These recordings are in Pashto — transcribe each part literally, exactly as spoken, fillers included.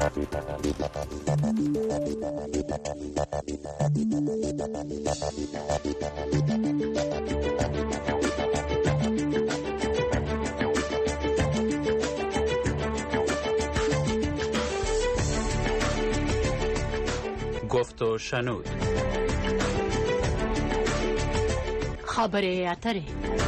گفت و شنود. خبره اتره.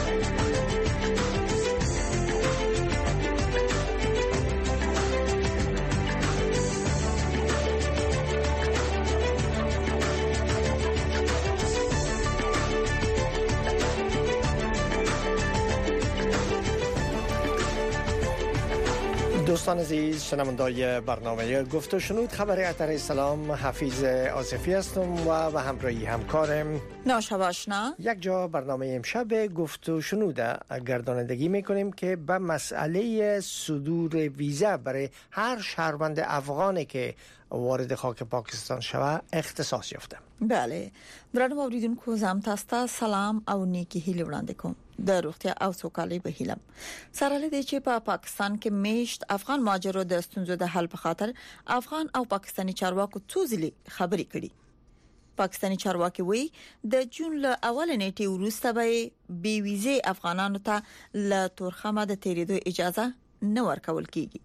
دوستان عزیز، شنوندگان برنامه گفت و شنود خبر اتر سلام، حفیظ آصفی هستم و به همراهی همکارم ناشا آشنا. یک جا برنامه امشب گفت و شنود گردانندگی میکنیم که به مسئله صدور ویزا برای هر شهروند افغانی که وارد خاک پاکستان شوه اختصاص یافته. بله، درنو اوریدونکو زم تاسو سلام او نیکی هیله وړاندې کوم. د روغتیا او سوکالۍ په هیله سره لدی چې په پاکستان کې میشت افغان ماجرو د ستونزو د حل په خاطر افغان او پاکستانی چارواکو څو ځلې خبرې کړي. پاکستانی چارواکي وایي د جون له اول نیټې وروسته به بي ویزه افغانانو ته له تورخمه د تیریدو اجازه نه ورکول کیږي.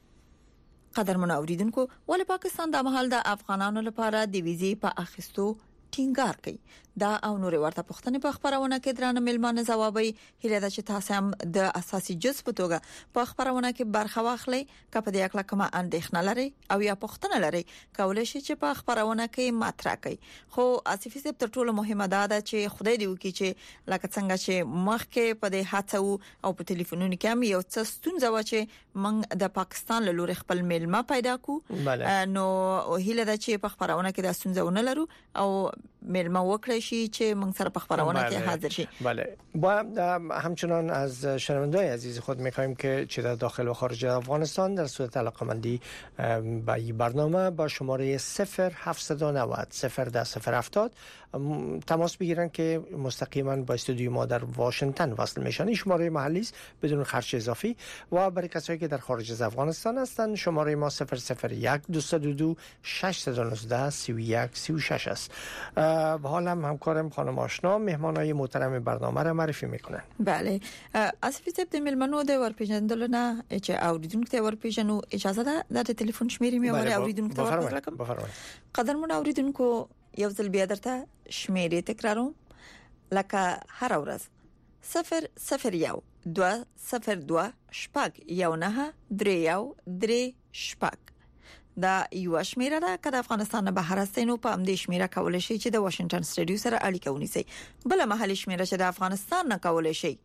قدرمن اوریدونکو، ولې پاکستان د محل د افغانانو لپاره د ویزې په اخیستو ټینګار کوي؟ دا او نور ورته پوښتنې په خبرونه کې درانه ملمانه جوابي هیله ده چې تاسو هم د اساسي جزء په توګه په خبرونه کې برخه واخلئ. کله د یو کلمه اندېښنه لري او یا پوښتنه لري، کولای شئ چې په خبرونه کې مطرح کړئ. خو اساسي څه تر ټولو مهمه ده چې خدای دې وکړي چې لکه څنګه چې مخکې په دې حادثه او په ټلیفونونو کې هم یو څه ستونزه و چې موږ د پاکستان له لوري خپل ملما پیدا کو، نو هیله ده چې په خبرونه کې د ستونزه ونه لرو او ملما وکړي شي چې موږ سره په خبرونه کې حاضر شي. بله، با همچنان از شنوندگان عزیز خود می‌خوایم که چه در داخل و خارج افغانستان در صورت علاقه‌مندی به این برنامه با شماره صفر هفتصد و نود صفر ده صفر هفتاد تماس بگیرن که مستقیما با استودیو ما در واشنگتن وصل میشن. این شماره محلی است بدون خرج اضافی و برای کسایی که در خارج از افغانستان هستند شماره ما صفر صفر یک دویست و دو ششصد و نوزده سی و یک سی و شش است. و حالا هم همکارم خانم آشنا مهمانای محترم برنامه را معرفی میکنن. بله، اسفی سپت ملمنو د ورپیژندل نه چې اوریدونکو ته ورپیژنو اجازه ده د تلیفون شمیرې مې ور اوریدونکو ته ورکړم. بفرمایئ. قدرمن اوریدونکو، یو ځل بیا درته شمیرې تکراروم لکه هر ورځ صفر صفر یو دو صفر دو شپږ یو نه درې یو درې شپږ. دا یو شمیره ده که د افغانستان نه بهر استینو په امدې شمیره کولای شي چې د واشنگټن سټډیو سره اړیکه ونیسي. بل محلي شمیره چې د افغانستان نه کولای شي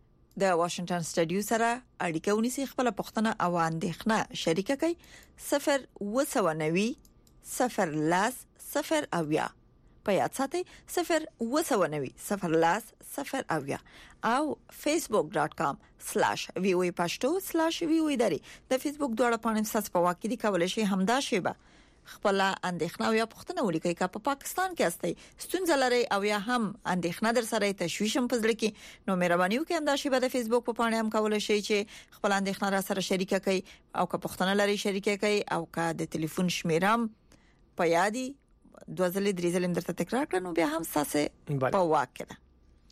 د واشنگټن سټډیو سره اړیکه ونیسي، خپل پوښتنه او اندېښنه شریکه کوي. صفر و نوي صفر لاس صفر اویا په یاد ساتئ، صفر و نوي صفر لاس صفر اویا او facebook dot com slash voa pashto slash voa dari د فیسبوک دواړه پاڼې ساس په واقع دي کولای شي همدا شی به خپل اندېښنه او یا پوښتنه ولیکئ که په پاکستان کې استئ، ستونزه لري او یا هم اندېښنه در سره تشویش هم پزړه کې، نو مهرباني وکړئ همدا شی به د فیسبوک په پاڼې هم کولای شي چې خپل اندېښنه را سره شریکه کړئ او که پوښتنه لري شریکه کړئ او که د ټلیفون شمیرم په یادي دوه ځلې درې ځلې درته تکرار کړم نو بیا هم ساسه په واقع ده.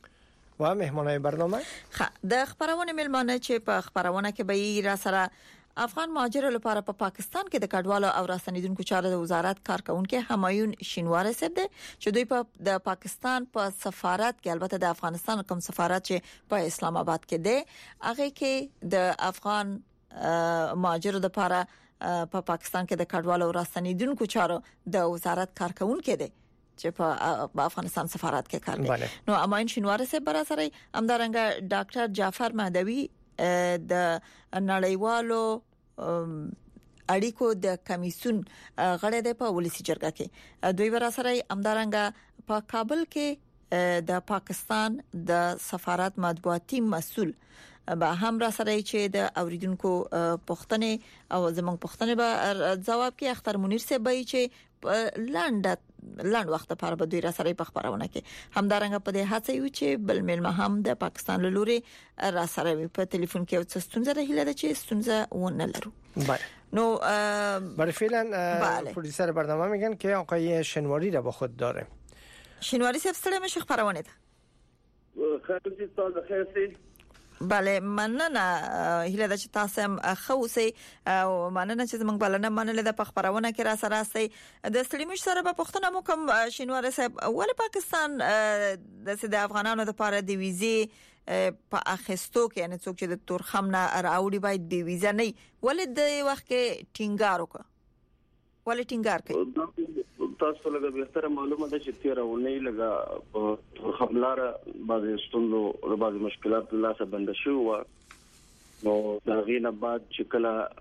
و مهمانای برنامه خا د خبرونه ملمانه چې په خبرونه کې به را سره افغان مهاجرو لپاره په پا پاکستان کې د کډوالو او راستنیدونکو چارو د وزارت کارکونکو همایون شینوار صاحب ده چې دوی په د پاکستان په سفارت کې، البته د افغانستان کوم سفارت چې په اسلام آباد کې ده، هغه کې د افغان مهاجرو لپاره په پا پاکستان کې د کډوالو او راستنیدونکو چارو د وزارت کارکونکو ده چې په افغانستان سفارت کې کار کوي. نو اماین شینوار صاحب برا سره همدارنګه ډاکټر جعفر مهدوی د نړیوالو اړیکو د کمیسیون غړی دی په ولسی جرګه کې. دوی ورا سره همدارنګه په کابل کې د پاکستان د سفارت مطبوعاتي مسؤل به هم را سره چې د اوریدونکو پوښتنه او زموږ پوښتنه به جواب کې اختر منیر صاحب به چې لاند لاند وخت لپاره به دوی را سره په خبرونه کې همدارنګه په دې هڅه یو چې بل ملما هم د پاکستان له لوري را سره په ټلیفون کې څه ستونزه راهله ده چې ستونزه ونه لرو. نو برای فعلا پروډوسر برنامه میگن که آقای شنواری را با خود داره. شنواری صاحب ستړي مشه خبرونه ده. خیر تاسو خیر. بله مننه هیله د چې تاسو هم خوسي او مننه چې زموږ بلنه منله د خبرونه کې را سره سي د سلیمش سره په پښتنه مو کوم شینوار صاحب ول پاکستان د افغانانو د لپاره د ویزه په اخستو کې یعنی څوک چې د تورخم نه راوړي باید د ویزه نه ولې د وخت کې ټینګار وکړه ولې ټینګار کوي تاسو لږه به تر معلومه ده چې تیرونه لږه په خبرلاره بعضی ستوندو او بعضی مشکلات لا څه بند شو نو دا غینه بعد چې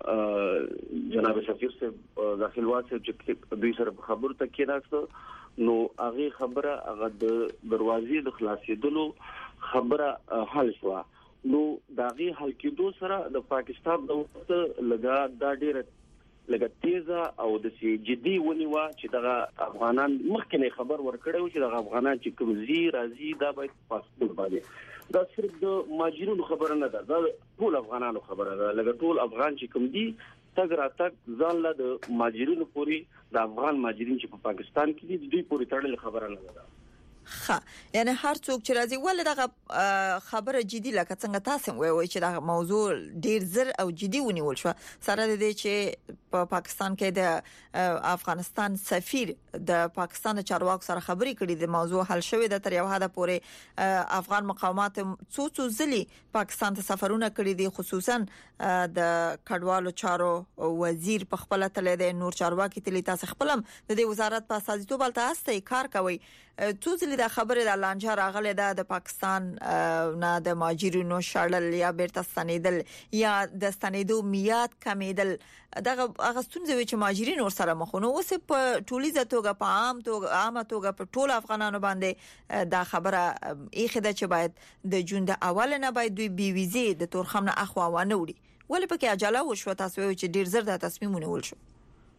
کله جناب سفیر صاحب داخل واسه چې دوی سره خبرو ته کېناست نو هغه خبره هغه د دروازې د خلاصېدلو خبره حل شو نو دا غي حل کېدو سره د پاکستان د وخت لګا دا ډیره لکه تیزه او د سي جدي ونیوا چې دغه افغانان مخکنه خبر ورکړیو چې دغه افغانان چې کوم زی راځي دا باید پاسپورت باندې دا صرف د ماجرونو خبره نه ده دا ټول افغانانو خبره ده لکه ټول افغان چې کوم دي تګ را تګ ځان له د ماجرونو پوری د افغان ماجرین چې په پاکستان کې دي دوی پوری تړل خبره نه ده ها یعنی هر څوک چې راځي ول دغه خبره جدي لکه څنګه تاسو وایي چې دا موضوع ډیر زر او جدي ونیول شو سره د دې چې په پا پاکستان کې د افغانستان سفیر د پاکستان چارواکو سره خبري کړې د موضوع حل شوې د تر یو حد پورې افغان مقامات څو څو ځلي پاکستان ته سفرونه کړې دي خصوصا د کډوالو چارو وزیر په خپل تل د نور چارواکي تل تاسو خپلم د دې وزارت په اساسي توګه تاسو کار کوي څو ځلي د خبره د لانجه راغله د پاکستان نه د ماجرینو شړل یا بیرته ستنیدل یا د ستنیدو میاد کمیدل دغه اغستونځ چې ماجرین ور سره مخونه اوس په ټولیزه توګه په عام توګه عامه توګه په ټول افغانانو باندې دا خبره ایخه ده چې باید د جون د اول نه باید دوی بي ویزه د تورخم نه اخوا ونه وړي ولې پکې عجله وشو تاسو چې ډیر زر د تصمیمونه ول شو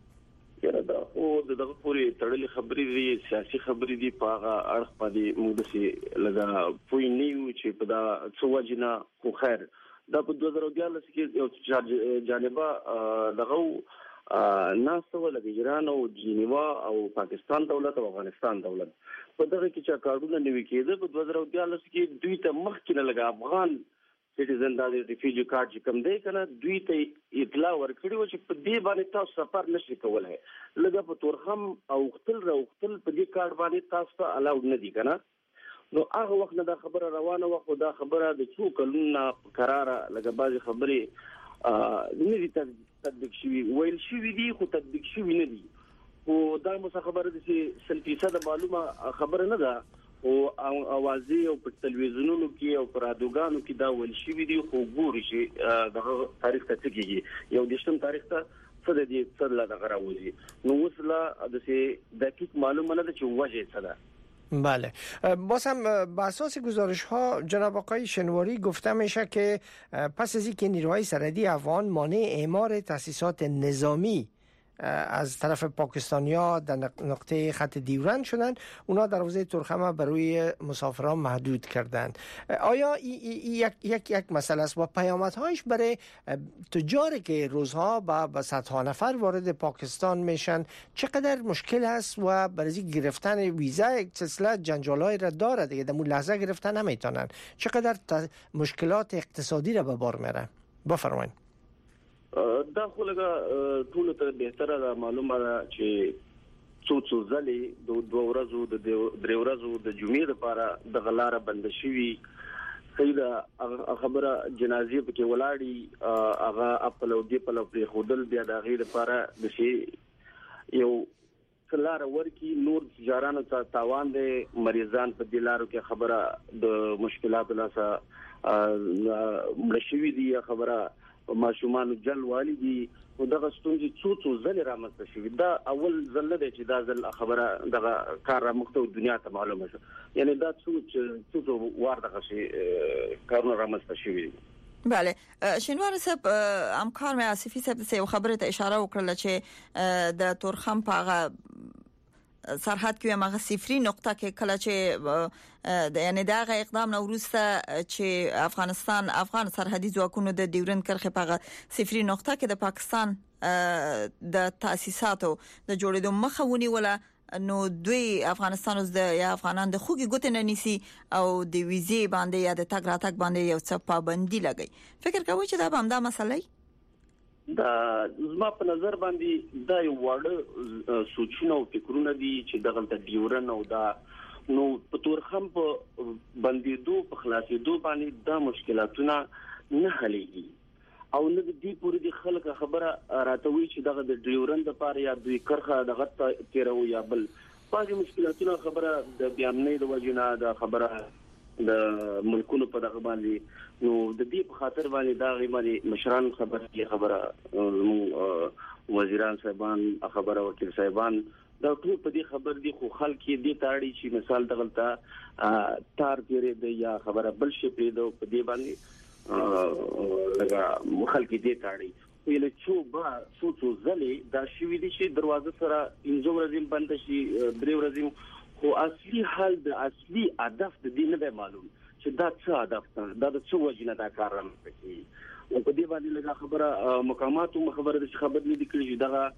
یره دا او دغه پوری تړلې خبرې دي سیاسي خبرې دي په هغه اړه باندې موږ سي لږه پوی نیو چې په دا څو وجنه خو خیر دا په دوه زره دیارلس کې یو جانبه دغه ناسو ولګ ایران او جنیوا او پاکستان دولت او افغانستان دولت په دغه کې چې کارونه نیوي کېده په دوه زره دیارلس کې دوی ته مخکې لګا افغان سټیزن دا د ریفیوجی کارت چې کوم دی کنه دوی ته اطلاع ورکړي و چې په دې باندې تاسو سفر نشئ کولای لږه په تورخم او خپل راوختل په دې کارت باندې تاسو ته الاود نه دي کنه نو هغه وخت نه دا خبره روانه وه خو دا خبره د څو کلونو قراره لږه بعضی خبرې نه دي تطبیق شوي ویل شوي دي خو تطبیق شوي نه دي خو دا مو خبره دي چې سل فیصد معلومه خبره نه ده او اوازې او په تلویزیونونو کې او پر رادیوګانو کې دا ول شي ویډیو خو ګوري چې دغه تاریخ ته څنګه یو دشتم تاریخ ته څه د دې څه لا دغه راوځي نو وسله د سه دقیق معلومه نه ده چې وجه څه ده بله باز هم به اساس گزارش ها جناب آقای شنواری گفته میشه که پس از اینکه نیروهای سرحدی افغان مانع اعمار تاسیسات نظامی از طرف پاکستانیا در نقطه خط دیورند شدن اونا دروازه تورخم برای مسافران محدود کردند آیا یک یک یک مسئله است و پیامدهایش برای تجاری که روزها با با صدها نفر وارد پاکستان میشن چقدر مشکل است و برای گرفتن ویزا یک سلسله جنجالای را داره دیگه در اون لحظه گرفتن نمیتونن چقدر مشکلات اقتصادی را به بار میره بفرمایید دا خو لګه ټول ته به تر دا معلومه چې څو څو ځلې د دوه ورځو د درې ورځو د جمعې لپاره د غلاره بند شوی سیدا خبره جنازې په کې ولاړی هغه خپل او دی په لپاره خودل بیا د غیر لپاره د شي یو کلار ورکی نور جارانو ته تاوان دي مریضان په دلارو کې خبره د مشکلات لاسه مړشوي دي خبره ماشومان جل والدي او دغه ستونزې څو څو ځله رامنځته شوې دا اول ځل دی چې دا ځل خبره دغه کار رامخته دنیا ته معلومه شو یعنی دا څو څو وار دغه شي کارونه رامنځته شوې بله شینوار صاحب همکار مې آصفي صاحب څه خبره ته اشاره وکړه چې د تورخم په هغه سرحد کې هغه صفري نقطه کې کله چې د یعنی دا غ اقدام نو وروسته چې افغانستان افغان سرحدي ځواکونو د ډیورند کرښې په صفري نقطه کې د پاکستان د تاسیساتو د جوړېدو مخاوني ولا نو دوی افغانستان اوس د یا افغانان د خوګي ګوت نه نیسي او د ویزې باندې یا د تګ راتګ باندې یو څه پابندي لګي فکر کوي چې دا به همدا مسله دا زما په نظر باندې دا یو وړ سوچونه او فکرونه دي چې دغه د ډیورن او دا نو په تورخم په بندیدو په خلاصېدو باندې دا مشکلاتونه نه حلېږي او نه دې پوری دي خلک خبره راتوي چې دغه د ډیورن د پاره یا دوی کرخه دغه تیرو یا بل باندې مشکلاتونه خبره د بیانې د وجنه د خبره د ملکونو په دغه باندې نو د دې په خاطر باندې دا غیمه مشران خبره خبره وزیران صاحبان خبره وکیل صاحبان دا ټول په دې خبر دي خو خلک دې تاړي چې مثال دغلطه تار تیرې د یا خبره بل شي پیدا په دې باندې لکه خلک دې تاړي ویل چې با سوچو زلې دا شوی دي چې دروازه سره انځو ورځې بند شي درې ورځې خو اصلي حل د اصلي هدف د دې نه معلوم چې دا څه هدف ده دا د څه وجنه دا کار رم کوي او په دې باندې لږه خبره مقامات او خبره د خبر نه دي کړی دغه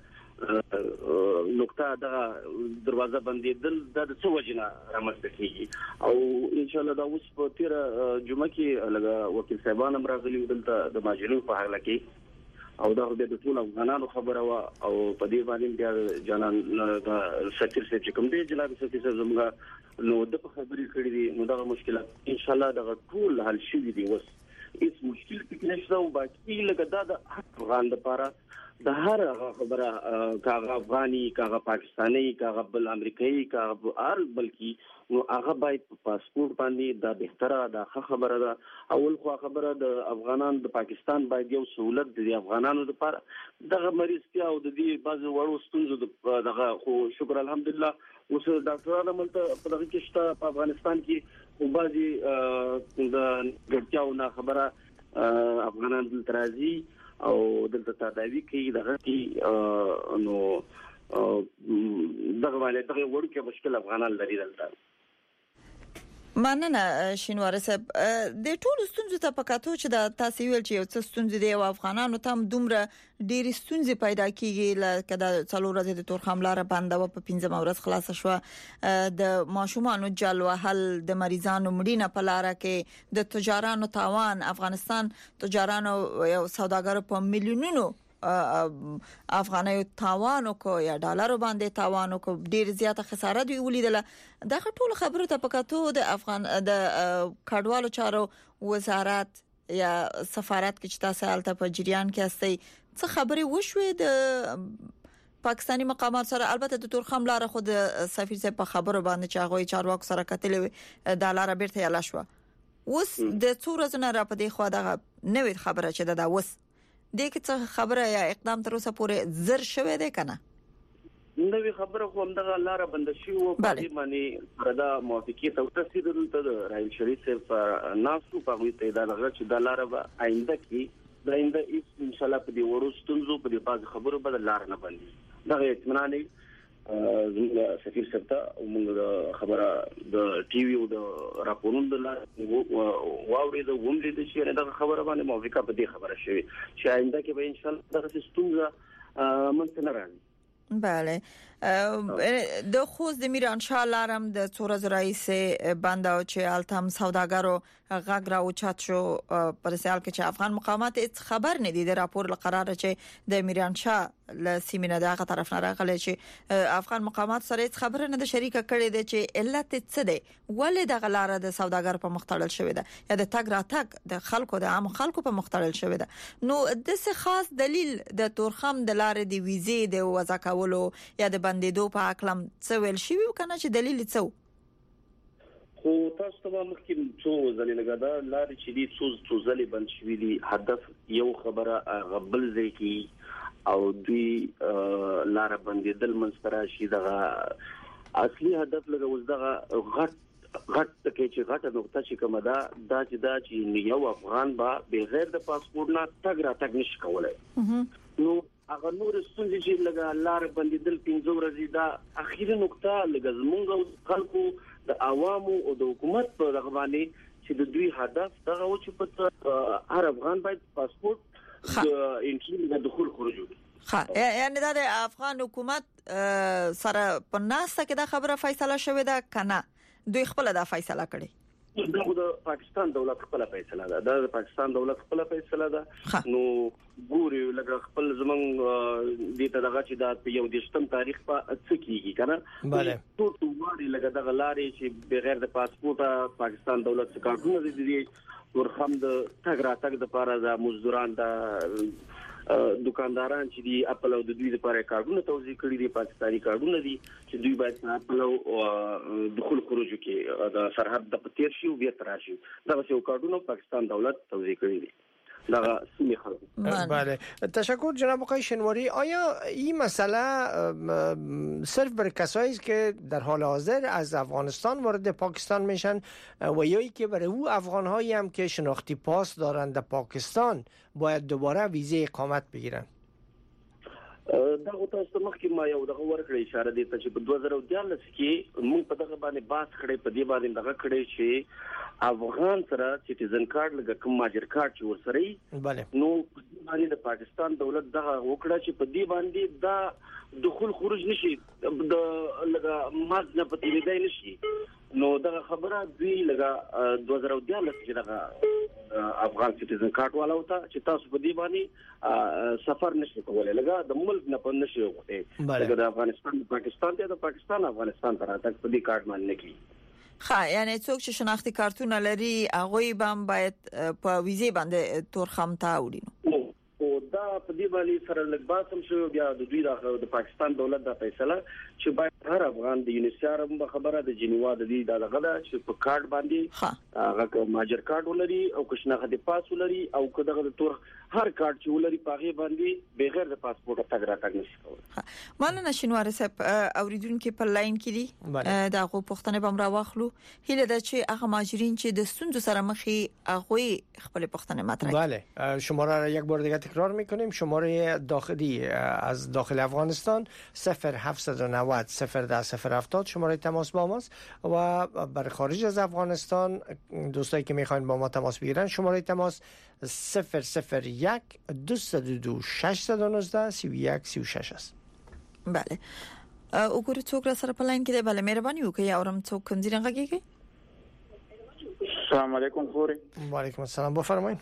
نقطه دغه دروازه بندیدل د څه وجنه رامنځته کیږي او ان شاء الله دا اوس په تیر جمعه کې لږه وکیل صاحبان هم راغلي دلته د ماجنو په حواله کې او دا د ټول افغانانو خبره وا او په دې باندې بیا جانان د سفیر صاحب چې کوم دی جناب سفیر صاحب زموږ نو د خبرې کړې دي نو دا مشکلات ان شاء الله دا ټول حل شي دي اوس هیڅ مشکل پکې نشته او باقي لکه دا د افغان لپاره د هر خبره کاغه افغاني کاغه پاکستاني کاغه بل امریکایي کاغه هر بلکې نو هغه باید پاسپورت باندې دا بهتره دا خبره ده اول خو خبره د افغانان د پاکستان باید یو سہولت د افغانانو لپاره دغه مریض ته او د دې بعض وړو ستونزو دغه خو شکر الحمدلله اوس ډاکټرانو ملته په دغه کې شته په افغانستان کې او بعضي د ګټیاو نه خبره افغانان د ترازی او دلته تداوی کوي دغه کې نو دغه باندې دغه ورکه مشکل افغانان لري دلته مننه شینواره صاحب د ټولو ستونزو ته پکاتو چې د تاسو ویل چې یو څه ستونزې دی او افغانانو ته دومره ډېری ستونزې پیدا کیږي لکه د څلور ورځې د تورخم لار بنده و په پنځم ورځ خلاص شو د ماشومانو جل وهل د مریضانو مړینه په لار کې د تجارانو تاوان افغانستان تجارانو یو سوداګر په میلیونونو افغاني تاوان کو یا ډالر باندې تاوان کو ډیر زیاته خساره دی ولیدله دا ټول خبره ته پکاتو د افغان د کډوالو چارو وزارت یا سفارت کې چې تاسو الته په جریان کې استئ څه خبره وشوي د پاکستانی مقامات سره البته د تورخم لار خو د سفیر صاحب په خبرو باندې چې هغه چارواکو سره کتلې د لار بیرته یلا شو اوس د څو ورځې را پدې خو دا نوې خبره چې دا اوس دغه څه خبره یا اقدام تر اوسه پورې زر شوه دی کنه نوې خبره خو هم دغه لار بند شي او په دې باندې دا موافقه ته ورسېدل ته راهیل شریف صاحب ناسو په وی ته دا لږ چې د لار به آینده کې د آینده ان شاء الله په دې ورستونزو په دې باز خبرو به لار نه باندې دغه اطمینان زموږ سفیر صاحب ته موږ خبره د ټي وي او د راپورونو د واوري د وملي د شي دغه خبره باندې موافقه په دې خبره شوی چې آینده کې به ان شاء الله دغه ستونزه منځ نه راځي بله د خوز د میران شاه لارم د څورز رئیس بنده او چې التم سوداګرو غږ را اوچت شو پر سیال کې چې افغان مقامات هیڅ خبر نه دي د راپور لقرار چې د میران شاه ل سیمینه دغه طرف نه راغلی چې افغان مقامات سره هیڅ خبر نه د شریکه کړي دي چې علت څه دی ولې د غلاره د سوداګر په مختړل شوی ده یا د تګ را تګ د خلکو د عام خلکو په مختړل شوی ده نو د څه خاص دلیل د تورخم د لارې دی ویزې د وځه کولو یا د بندیدو په اقلم څه ویل شي کنه چې دلیل څه خو تاسو ته مخکې څو ځلې لګا دا لارې چې دي څو څو ځلې بند شوې دي هدف یو خبره غبل ځکه او دوی لار بندیدل منسترا شي دغه اصلي هدف لګا اوس دغه غټ غټ کې چې غټه نقطه چې کومه ده دا چې دا چې یو افغان با بغیر د پاسپورت نه تګ را تګ نشي کولای نو هغه نور ستونزې چې لګا لار بندیدل پنځه ورځې دا اخیری نقطه لګا زمونږ خلکو د عوامو او د حکومت په دغه باندې چې د دوی هدف دغه و چې په هر افغان باید پاسپورت د انټری د دخول خروج ها یعنی د افغان حکومت سره په ناسه کې د خبره فیصله شوې ده کنه دوی خپل د فیصله کړي دا د پاکستان دولت خپل فیصله ده دا د پاکستان دولت خپل فیصله ده نو ګوري لکه خپل زمنګ د دغه چې د یو دشتم تاریخ په څه کیږي کنه bale ټول واري لکه دغه لارې چې بغیر د پاسپورت پاکستان دولت څخه کارونه دي ورخم د تګ راتګ د لپاره د مزدوران د دکانداران چې دی خپل د دوی لپاره کارونه توزیع کړي دي پاکستاني کارونه دي چې دوی باید خپل دخول خروج کې د سرحد د پتیر شي او بیا تراشي دا یو کارونه پاکستان دولت توزیع کړي دي لا سیمه خلق بله تشکر جناب آقای شنواری. آیا این مسئله صرف بر کسایی است که در حال حاضر از افغانستان وارد پاکستان میشن و یا که برای او افغان‌هایی هم که شناختی پاس دارند در پاکستان باید دوباره ویزه اقامت بگیرن؟ دا او تاسو مخکې ما یو دغه ورکړی اشاره دي چې په دوه زره دیارلس کې موږ په دغه باندې باس کړی په دې باندې دغه کړی چې افغان سره سټیزن کارت لګ کوم ماجر کارت چې ورسره bale نو باندې د پاکستان دولت دغه وکړه چې په دې باندې دا دخول خروج نشي د لګ ماز نه پتی دی نشي نو دغه خبره دوی لګ دوه زره دیارلس کې دغه افغان سټیزن کارت والا وتا چې تاسو په دې باندې سفر نشئ کولای لګ د ملک نه پند نشي وته لګ د افغانستان پاکستان ته د پاکستان افغانستان ته راځي په دې کارت باندې نه کی ها یعنی څوک چې شناختی کارتونه لري هغه به باید په ویزه باندې تورخم ته وړي او دا په دې باندې سره لږ باسم شو بیا د دوی د پاکستان دولت د فیصله چې باید هر افغان د یونیسیار هم خبره د جنیوا د دې د غدا چې په کارت باندې هغه ماجر کارت ولري او کښنه د پاس ولري او کداغه د تور هر کارت چې ولري پاغي باندې بغیر د پاسپورت تګ راتګ نشي کولای. مانه شنوار صاحب اوریدونکو په لاین کې دي دا غو پښتنه بم راوخلو هله د چې هغه ماجرین چې د ستونزو سره مخې هغه خپل پښتنه مطرح بله شماره را یک بار دیگه تکرار میکنیم شماره داخلی از داخل افغانستان صفر هفتصد و نود صفر ده صفر هفتاد شماره تماس با ماست و بر خارج از افغانستان دوستایی که میخواین با ما تماس بگیرن شماره تماس صفر صفر یک دویست و دو ششصد و نوزده سی و یک سی و شش است. بله وګورئ څوک را سره په لاین کې دی بله مهرباني وکړئ اورم څوک کوم ځای راغږیږي. السلام علیکم خوري. و علیکم السلام بفرمایئ.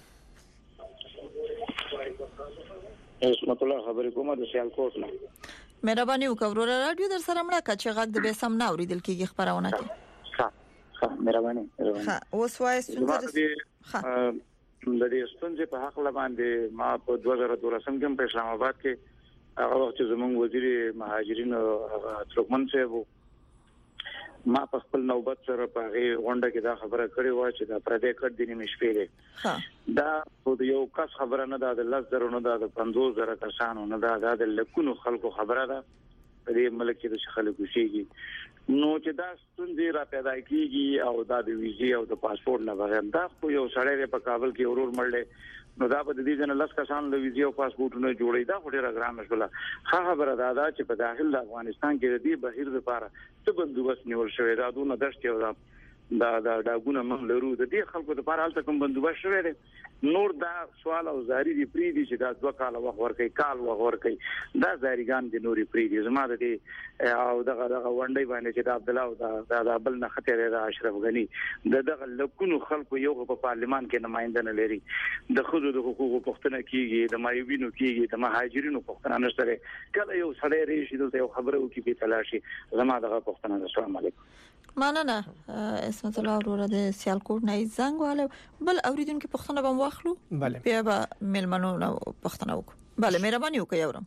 اسمت الله خبرې کومه د سیالکوټ نه. مهرباني وکړئ ورور رادیو در سره مړه کچې غږ د به سم نه اوریدل کیږي خبرونه کې. ها ها مهرباني. ها اوس وایي ستاسو د دې ستونزې په حق باندې ما په دوه زره دولسم کې په اسلام آباد کې هغه وخت زموږ وزیر مهاجرین هغه ترکمن صاحب ما په خپل نوبت سره په غونډه کې دا خبره کړې و چې دا پردې کډ دي نیمه شپې ده دا خو یو کس خبره نه ده د لس زره نه ده د پنځوس زره کسانو نه ده د لکونو خلکو خبره ده په دې ملک کې د خلکو شيږي نو چې دا ستونزې را پیدا کیږي او دا د ویزې او د پاسپورت نه بغیر دا خو یو سړی په کابل کې ورور مړل نو دا په دې ځنه لس کسان د ویزې او پاسپورتونو جوړې دا ډېر ګران مشغله ها خبره دا ده چې په داخل د افغانستان کې د دې بهیر لپاره څه بندوبست نیول شوی دا دونه دشت یو دا دا داګونه موږ لرو د دې خلکو لپاره حالت کوم بندوبست شوی دی نور دا سوال او زاری دی پری دي چې دا دوه کال وخت ورکې کال وخت ورکې دا زاریګان دي نوري پری دي زما د دې او دغه دغه وندې باندې چې دا عبد الله دا دا بل نه خطر دا اشرف غنی د دغه لکونو خلکو یو په پارلمان کې نمائنده نه لري د خود د حقوقو پښتنه کیږي د مایوینو کیږي د مهاجرینو پښتنه نشته کله یو سړی ریشي د یو خبره وکي په تلاشي زما دغه پښتنه السلام علیکم. مننه اسمت الله ورور د سیالکوټ نه زنګ والو بل اوریدونکو پښتنه بم واخلو بله بیا به ملمنو نه پښتنه وکړو بله مهرباني وکړئ اورم.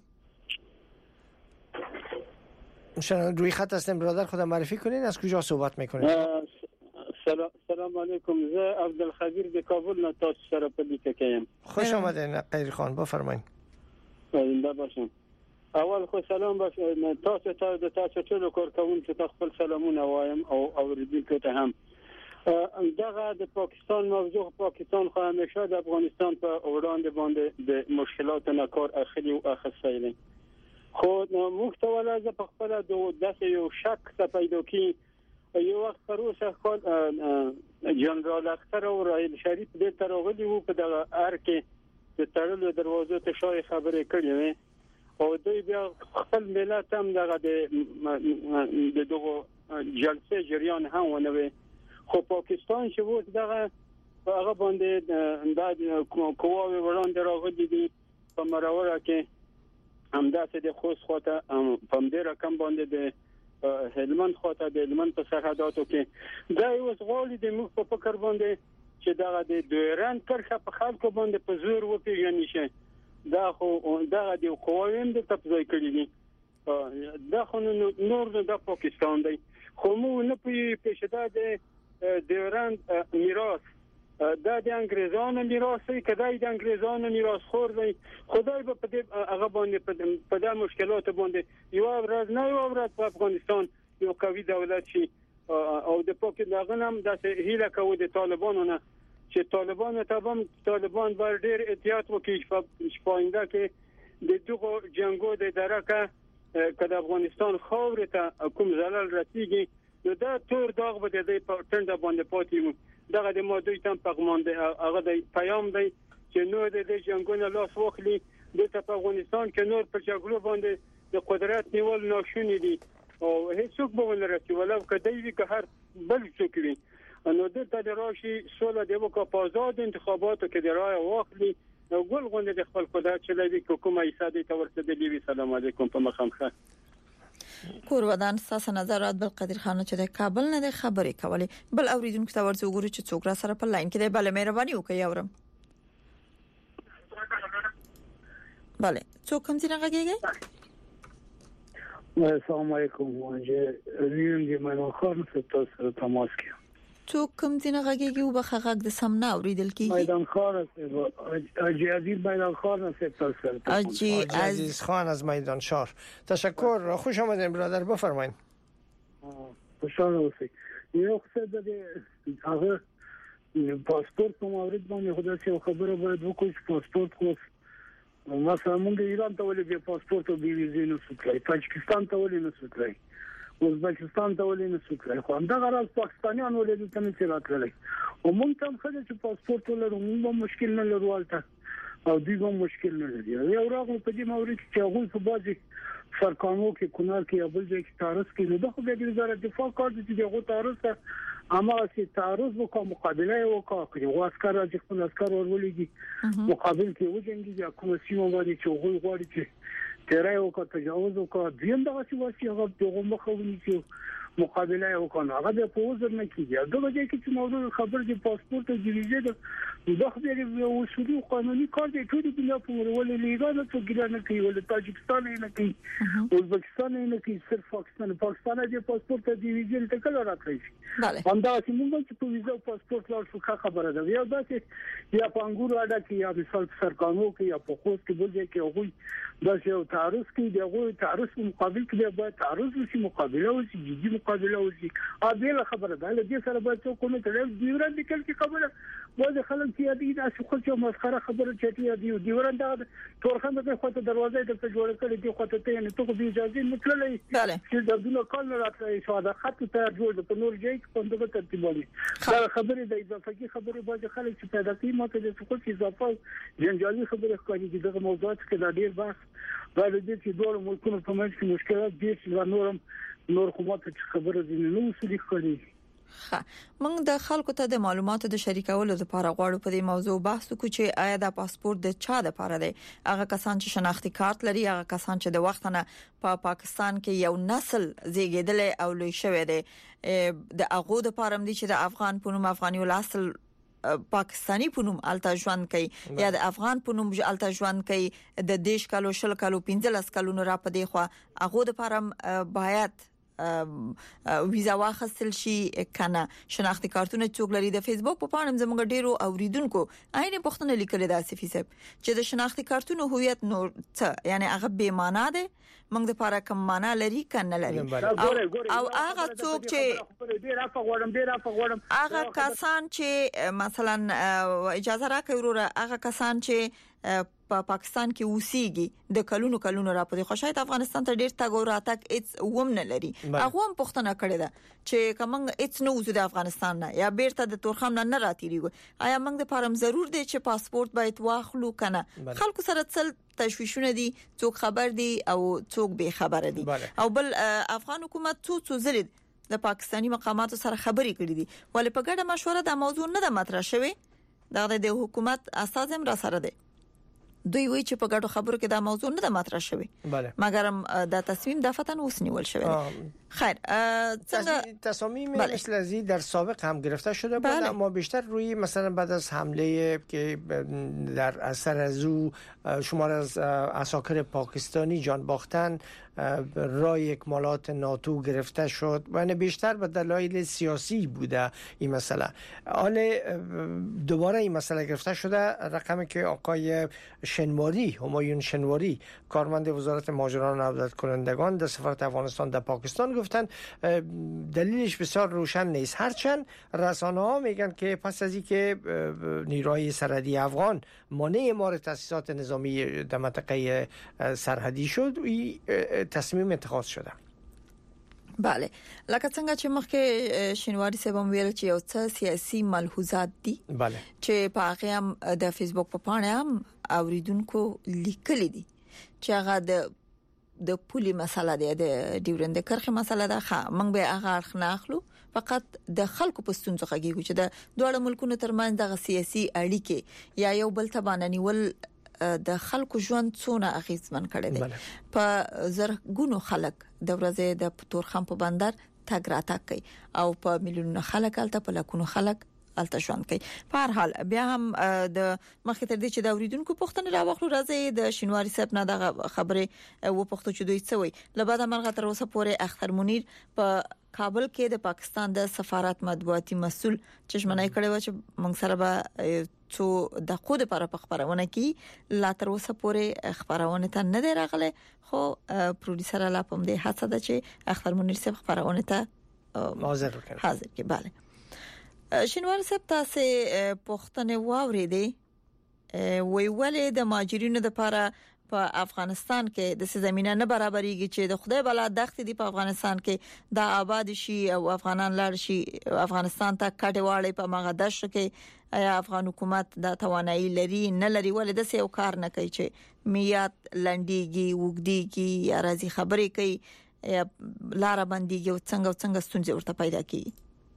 شما روی خط هستیم برادر خودم معرفی کنین از کجا صحبت میکنین؟ سلام علیکم زه عبدالخبیر د کابل نه تاسو سره په لیکه کېم. خوش آمدین خیر خان بفرمایید. زنده باشین. اول خو سلام باشه تاسو ته د تاسو ټول کارکونکو ته خپل سلامونه وایم او اوریدونکو ته هم. دغه د پاکستان موضوع پاکستان خو همیشه د افغانستان په وړاندې باندې د مشکلاتو نه کار اخلي او اخیستلی خو موږ ته ولازم په خپل د داسې یو شک ته پیدا کی یو وخت پروسه خپل جنرال اختر او رایل شریف د ترغلی وو په دغه ار کې د تړلو دروازو ته شای خبرې کړې او دوی بیا خپل ملت هم دغه د دغه جلسه جریان هم ونوي خو پاکستان چې وو دغه هغه باندې د قواوی وړاندې راغلي دي په مروره کې همداسې د خوست خواته په دې رقم باندې د هلمند خواته د هلمند په سرحداتو کې دا یو غوړي د موږ په فکر باندې چې دغه د دویران کرخه په خلکو باندې په زور وپیژني شي دا خو دغه د قواویم د تفضیل کړی دي دا خو نور د پاکستان دی خو موږ نه پېښه د دویران میراث دا د انګريزانو میراث دی کدی د انګريزانو میراث خور دی خدای به په دې هغه باندې په دې مشکلات باندې یو ورځ نه یو ورځ په افغانستان یو قوي دولت شي او د پاکستان هم د هیله کوي د طالبانو نه چې طالبان ته هم طالبان بر ډیر احتیاط وکړي په پاینده کې د دغه جنگو د درکه کله افغانستان خاور ته کوم زلل رسیږي نو دا تور داغ به د په ټنډه باندې پاتې دغه د مودوی تم پیغام دی هغه د پیام دی چې نو د جنگونو لاس واخلي د افغانستان کې نور په جګړو باندې د قدرت نیول ناشونی دي او هیڅوک به ونه رسي ولو کدی وی که هر بل څوک وي نو د ته راشي سوله د وکړه په آزاد انتخاباتو کې د رای واخلي نو ګل غونډه د خپل قدرت چلوي کومه ایساده ته ورسېدلی وي سلام علیکم په مخامخه کور ودان ساسه نظرات بل قدر خان چې د کابل نه د خبرې کولې بل اوریدونکو ته ورته وګورئ چې څوک را سره په لاین کې دی بل مهرباني وکړئ اورم bale څوک کوم ځای راغیږي السلام علیکم وانجه ویم دی منو خان ستاسو سره تماس کې څوک کوم ځای راغیږي او بخښه د سم نه اوریدل کیږي میدان خان اجي عزیز میدان خان ستاسو سره اجي عزیز خان از میدان شهر تشکر خوش آمدید برادر بفرمایید خوشحال اوسئ یو څه د هغه پاسپورت په مورید باندې خدای څخه خبره باید وکړو چې پاسپورت خو مثلا موږ ایران ته ولې به پاسپورت او بي ویزه نه سوتلای پاکستان ته ولې نه سوتلای ازبکستان ته ولې نه سوتلای خو دا غراض پاکستانیان ولې د تنه چلاتلای او موږ ته خدای چې پاسپورت ولرو موږ مشکل نه لرو البته او دوی مشکل نه لري یو راغلو په دې مورید چې هغه په بازي فرقانو کې کونار کې ابل ځای کې تارس کې نو د خو د وزارت دفاع کار دي چې هغه تارس اما چې تعرض وکړه مقابله وکړه یو عسكر چې خپل عسكر ورولېږي مقابل کې وځي چې کوم سیمه باندې چې هغه غواړي چې تیرای وکړه تجاوز وکړه دیم دغه چې واسي هغه دغه مخاوني چې مقابله وکړه هغه په وزر نه کیږي دغه ځای کې چې موضوع خبر دي پاسپورت او ویزه د دغه د اصولي قانوني کار دی ټول دنیا په ورولې لیګا ته ګرانه کوي ول تاجکستان نه کوي ازبکستان نه کوي صرف پاکستان پاکستان د پاسپورت او ویزه ته کله راځي bale دا چې موږ چې په ویزا او پاسپورت لار شو خبره ده یا دا چې یا په انګور اډه کې یا مثال سرکانو کې یا په خوست کې بل ځای کې هغه دا چې تعرض کې دی هغه تعرض مقابل کې باید تعرض وشي مقابله وشي جدي مقابله وشي ا دې خبره ده له دې سره باید څوک نه تل دی ورته د کل کې خبره وځي خلک چې دې دا څه خو چې مسخره خبره چټي دی دی ورته دا تورخند ته خواته دروازه ته جوړ کړی دی خواته ته نه ته به اجازه مطلب چې د دنیا کال راځي شو دا خط ته جوړ په نور ځای کې په دغه ترتیب باندې دا خبره د اضافه کی خبره باید خلک چې پیدا کوي ماته د څه څه اضافه جنجالي خبره کوي چې دغه موضوعات کې دا ډیر بحث دا د دې چې ډول ملکونو په منځ کې مشکلات دي چې نورم نور حکومت چې خبره دي نو څه دي کوي ها موږ د خلکو ته د معلوماتو د شریکولو لپاره غواړو په دې موضوع بحث وکړو چې آیا د پاسپورت د چا لپاره دی هغه کسان چې شناختی کارت لري هغه کسان چې د وخت نه په پا پاکستان کې یو نسل زیږیدل او لوی شوی دی د هغه د پاره دي چې د افغان پونم افغاني ول اصل پاکستانی پونم التا ژوند کوي یا د افغان پونم التا ژوند کوي د دیش کالو شل کالو پنځلس کالو نه را پدې خو هغه د پاره باید ویزا واخیستل شي کنه شناختی کارتونه څوک لري د فیسبوک په پاڼه زموږ ډیرو اوریدونکو عین پښتنه لیکل دا صفیسب چې د شناختی کارتونه هویت نور څه یعنی هغه بے معنا ده موږ د لپاره کوم معنا لري کنه لري او هغه څوک چې ډیر افغ وړم ډیر افغ وړم هغه کسان چې مثلا اجازه راکړي وروره هغه کسان چې په پاکستان کې اوسېږي د کلونو کلونو راپدې خو شاید افغانستان ته ډیر تاګ او راتګ هیڅ ووم نه لري هغه هم پښتنه کړی ده چې کومنګ هیڅ نه وزو د افغانستان نه یا بیرته د تورخم نه نه راتېریږي آیا موږ د فارم ضرور دی چې پاسپورت باید واخلو کنه خلکو سره څل تشویشونه دي څوک خبر دي او څوک به خبر دي او بل افغان حکومت څو څو زلید د پاکستانی مقاماتو سره خبرې کړې دي ولې په ګډه مشوره د موضوع نه د مطرح شوی دا د حکومت اساس هم را سره دی دوی وی چې په ګډو خبرو کې دا موضوع نه د مطرح شوی مګر دا تصمیم د فتن وسنیول شوی خیر څنګه تصامیم مثل ازی در سابق هم گرفته شده بود اما بیشتر روی مثلا بعد از حمله که در اثر از او شمار از عساکر پاکستانی جان باختن رای اکمالات ناتو گرفته شد و بیشتر به دلایل سیاسی بوده این مسئله. حالا دوباره این مسئله گرفته شده رقمی که آقای شنواری همایون شنواری کارمند وزارت مهاجران و عودت کنندگان در سفارت افغانستان در پاکستان گفتن دلیلش بسیار روشن نیست هرچند رسانه ها میگن که پس از اینکه نیروهای سرحدی افغان مانع اعمار تاسیسات نظامی در منطقه سرحدی شد تصمیم اتخاذ شده. بله لکه څنګه چې مخکې شینواری صاحب ویل چې یو څه سیاسي ملحوظات دي بله چې په هغه هم د فیسبوک په پاڼه هم اوریدونکو لیکلي دي چې هغه د د پولي مسله ده د ډیورند کرخه مسله ده موږ به هغه اړخ نه اخلو فقط د خلکو په ستونزو خګیږي چې د دوه ملکونو ترمنځ د سیاسي اړیکې یا یو بل ته باندې ول د خلکو ژوند څونه اغیزمن کړي دي په زرګونو خلک د ورځې د تورخم په بندر تګ راتګ کوي او په میلیونونو خلک الته په لکونو خلک الته ژوند کوي په هر حال بیا هم د مخکې تر دې چې د اوریدونکو پوښتنه راوخلو راځي د شینواری صاحب نه د خبره و پوښتنه چې دوی څه وي لباده مرغه تر اوسه پورې اختر منیر په کابل کې د پاکستان د سفارت مطبوعاتي مسول چشمنۍ کړي و چې موږ سره به څو د خود پر خبرونه کې لا تر اوسه پورې خبرونه ته نه دی راغله خو پروډوسر لا پم دې هڅه ده چې اختر منیر صاحب خبرونه ته حاضر وکړي حاضر کې bale شینوار صاحب تاسو پښتنه واورېدې وی ولې د ماجرینو لپاره په افغانستان کې د زمينه نه برابرېږي چې د خدای بلا دښت دی په افغانستان کې د آباد شي او افغانان لاړ شي افغانستان ته کډواړې په مغه دښت کې یا افغان حکومت د توانایي لري نه لري ولې د سیو کار نه کوي چې میات لنډيږي وګديږي یا راځي خبرې کوي یا لار باندې یو څنګه څنګه ستونزې ورته پیدا کیږي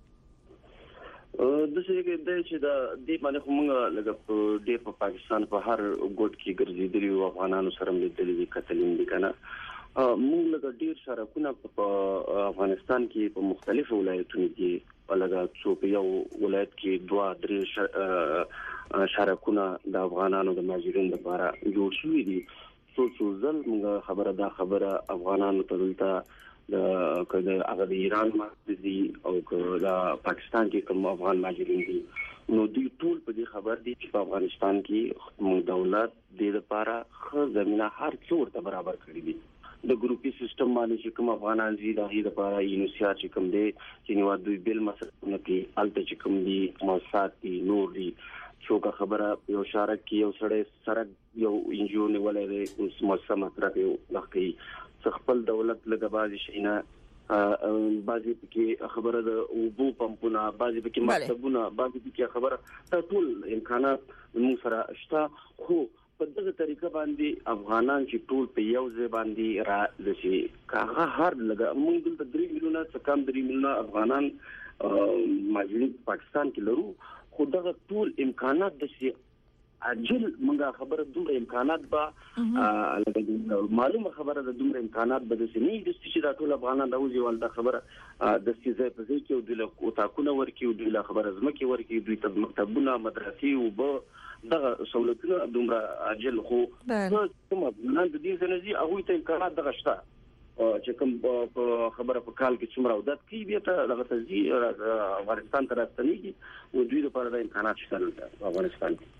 د څه کې د چې د دې باندې کومه لګ په ډېر په پاکستان په هر ګوټ کې ګرځېدلي او افغانانو سره ملي کتلین دي کنه موږ لګ ډېر شارکونه په افغانستان کې په مختلفو ولایتونو کې لګ څو په یو ولایت کې دوه درې شارکونه د افغانانو د ماجرینو لپاره جوړ شوي دي څو څو ځل موږ خبره دا خبره افغانانو ته دلته د کله هغه د ایران مرکزي او د پاکستان کې کوم افغان ماجرین دي نو دوی ټول په دې خبر دي چې په افغانستان کې موږ دولت د لپاره خو زمينه هر څور ته برابر کړی دي د ګروپي سیستم باندې چې کوم افغانان دي د هغې لپاره یونیسیا چې کوم دي چې نو دوی بل مسله کې الته چې کوم دي موسسات دي نور دي څوک خبره یو شارک کې یو سړی سره یو انجیو نیولای دی موسسه مطرح یو لکه خپل دولت لږه بازي شینه بازي کې خبره د وبو پمپونه بازي کې مکتبونه بازي کې خبره ټول امکانات موږ سره شته خو په دغه طریقه باندې افغانان چې ټول په یو ځای باندې را لشي هغه هر لږه موږ د درې میلیونه څخه کم درې میلیونه افغانان ماجرین پاکستان کې لرو خو دغه ټول امکانات د شي اجل موږ خبره دومره امکانات به معلومه خبره د دومره امکانات به د سنې د چې د ټول افغانان راوځي ول د خبره د سیزه په ځای کې د اوتاکونه ورکی او د خبره زمکه ورکی دوی ته مکتبونه مدرسې او به دغه سہولتونه دومره اجل خو کوم نه د دې ځنځي هغه ته امکانات دغه شته چې کوم خبره په کال کې څومره ودات کی بیا ته دغه تزي افغانستان ته راستنیږي او دوی لپاره د امکانات شته په افغانستان کې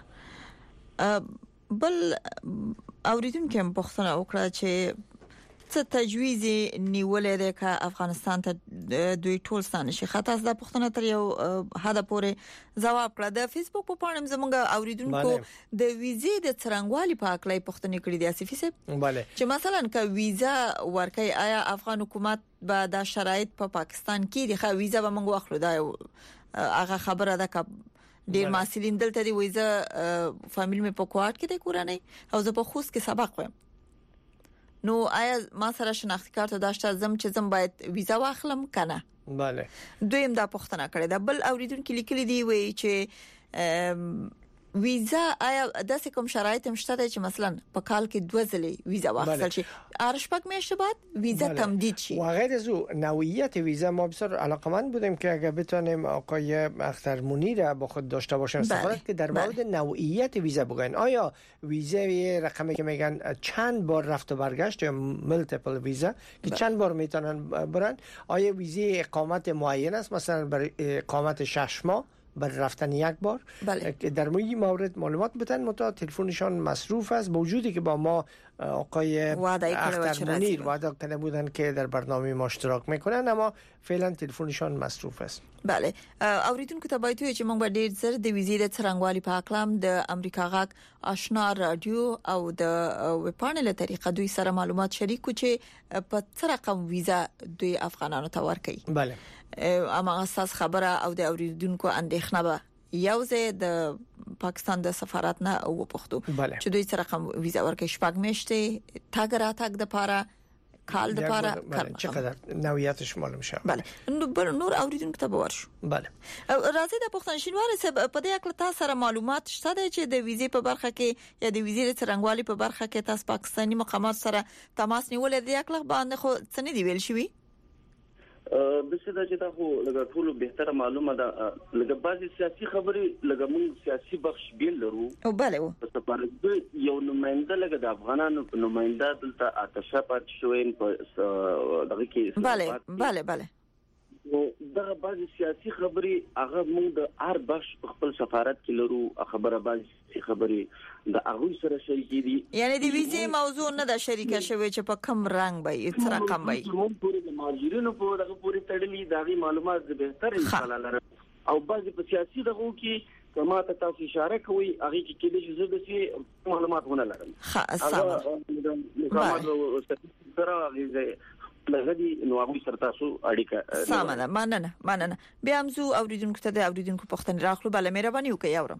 بل اوریدونکو هم پوښتنه وکړه چې څه تجویز نیولې ده ک افغانستان ته دوی ټول ستانه شي خاطر د پښتنه تر یو هدا پورې جواب کړ د فیسبوک په پاڼه زمونږ اوریدونکو د ویزې د څرنګوالي په اړه پښتنه کړي دي اسفي سه bale چې مثلا ک ویزا ورکي آیا افغان حکومت به دا شرایط په پا پاکستان کې د خو ویزا به موږ واخلو دا هغه خبره ده ک ډیر ماسلین دلته دی ویزا فامیل مې په کوارت کې د کورنۍ او زه په خوست کې سبق وایم نو آیا ما سره شناختی کارت داشته زم چې زم باید ویزا واخلم کنه bale دویم دا پښتنه کړې دا بل اوریدونکو لیکلي دی وی چې ویزا آیا د کوم شرایط مشته چې مثلا په کال کې دوه ځلې ویزا واخیستل شي ارشپک میشه بعد ویزا تمدید شي و غیر از او نوعیت ویزا ما بسیار علاقمند بودیم که اگه بتونیم آقای اختر منیر با خود داشته باشیم استفاده که در مورد نوعیت ویزا بگن آیا ویزا یه رقمی که میگن چند بار رفت و برگشت یا ملتیپل ویزا که چند بار میتونن برن آیا ویزا اقامت معین است مثلا برای اقامت شش ماه برای رفتن یک بار بله. در این مورد معلومات بدن متا تلفنشان مصروف است با وجودی که با ما آقای اختر منیر وعده کرده بودن که در برنامه ما اشتراک میکنن اما فعلا تلفنشان مصروف است بله اوریدونکو ته باید چې موږ به ډیر زر د ویزې د څرنګوالي په اقلام د امریکا غاک آشنا رادیو او د وپانل طریقه دوی سره معلومات شریکو چې په څه رقم ویزا دوی افغانانو ته ورکړي بله اما اساس خبره او د اوریدونکو اندېښنه به یوځه د پاکستان د سفارت نه او پښتو چې دوی سره رقم ویزا ورکړي شپږ میاشتې تاګ را تاګ د پاره کال د پاره چقدر نوعیتش معلوم شه بله نور اوریدونکو ته ورشو بله راځي د پښتون شینوار سره په دې اړه تاسو سره معلومات شته چې د ویزې په برخه کې یا د ویزې څرنګوالي په برخه کې تاسو پاکستاني مقامات سره تماس نیولې دی اکلغ باندې خو څه نه دی ویل شوی د څه د چې تاسو لږه ټول بهتره معلومه ده لږه بعضی سیاسي خبرې لږه موږ سیاسي بخش بیل لرو او bale و په سفارت یو نماینده لږه د افغانانو نماینده دلته آتشه پات شوین په دغه کې bale bale bale نو دا بعضی سیاسي خبرې هغه موږ د هر بخش په خپل سفارت کې لرو خبره بعضی خبرې د هغه سره شریک دي یعنی د ویزې موضوع نه د شریکه شوی چې په کم رنگ به یې تر کم وي موږ پورې د ماجرینو په دغه پورې تړلې دغه معلومات به تر ان شاء الله لرو او بعضی په سیاسي دغه کې کما ته تاسو اشاره کوي هغه کې کې د شزه د معلومات ونه لرم ها سم معلومات سره هغه لغدي نو هغه سره تاسو اړیکه سامه مننه مننه بیا هم زو اوریدونکو ته د اوریدونکو پښتنه راخلو بل مهرباني وکړئ اورم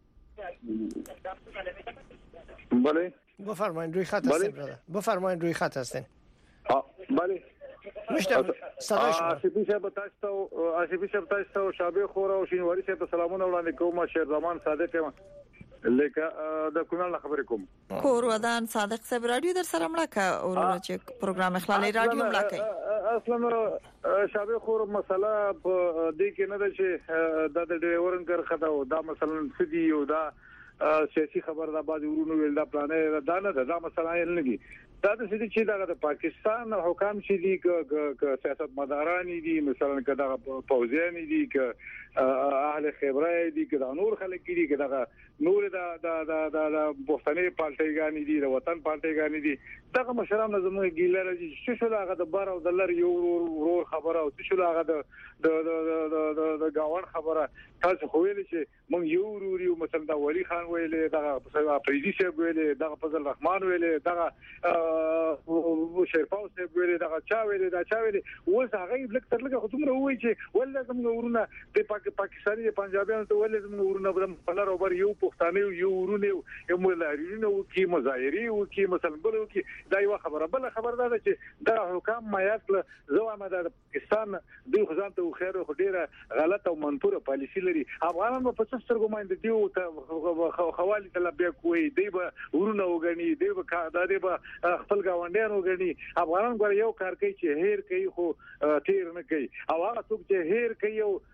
بله بفرمایید روی خط هستین برادر بفرمایید روی خط هستین بله مشتم صدای شما آسیبی صاحب تاسو آسیبی صاحب تاسو شابه خور او شینواری صاحب سلامونه وړاندې کوم شیر زمان صادق یم لکه د کومل خبرې کوم کور ودان صادق صاحب رادیو در سره مړه کا او چې پروګرام اخلالي رادیو مړه کوي اصلا شابه خور مسله په دې کې نه ده چې د ډرایورن کر خداو دا مثلا سدي یو دا سیاسي خبر دا باز ورونو ویل دا پلانې دا نه دا مسله نه دي دا د سدي چې دا د پاکستان حکام چې دي ک سیاست مداران دي مثلا کدا پوزیان دي ک اهل خبره دي ک دا نور خلک دي ک دا نور دا دا دا د بوختنې پالټیګانی دي د وطن پالټیګانی دي دا مشران زموږ ګیلر چې شو هغه د بار او د لر یو ورور خبره او شو هغه د د د د گاون خبره تاسو خو ویل چې مونږ یو ورور یو مثلا دا ولی خان ویلې دا پریزي شه ویلې دا فضل رحمان ویلې دا او شرفاو څه ویلې دا چا ویلې دا چا ویلې اوس هغه لک تر لکه خصومره وایي چې ولله زموږ ورونه د پاکستاني پنجابیانو ته ولله زموږ ورونه په لار اوبر یو پښتانه یو ورونه یو ملارینو کی مظاهری او کی مثلا بل کی دا یو خبره بل خبر ده چې دا حکام مایات زوامه د پاکستان دوی خزان ته خیر خو ډیره غلطه او منفوره پالیسی لري افغانان په پچستر ګوماند دیو ته خوالي طلبه کوي دی به ورونه وګني دی به دا دی به خپل گاونډیان وګني افغانان ګور یو کار کوي چې هیر کوي خو تیر نه کوي او هغه څوک چې هیر کوي او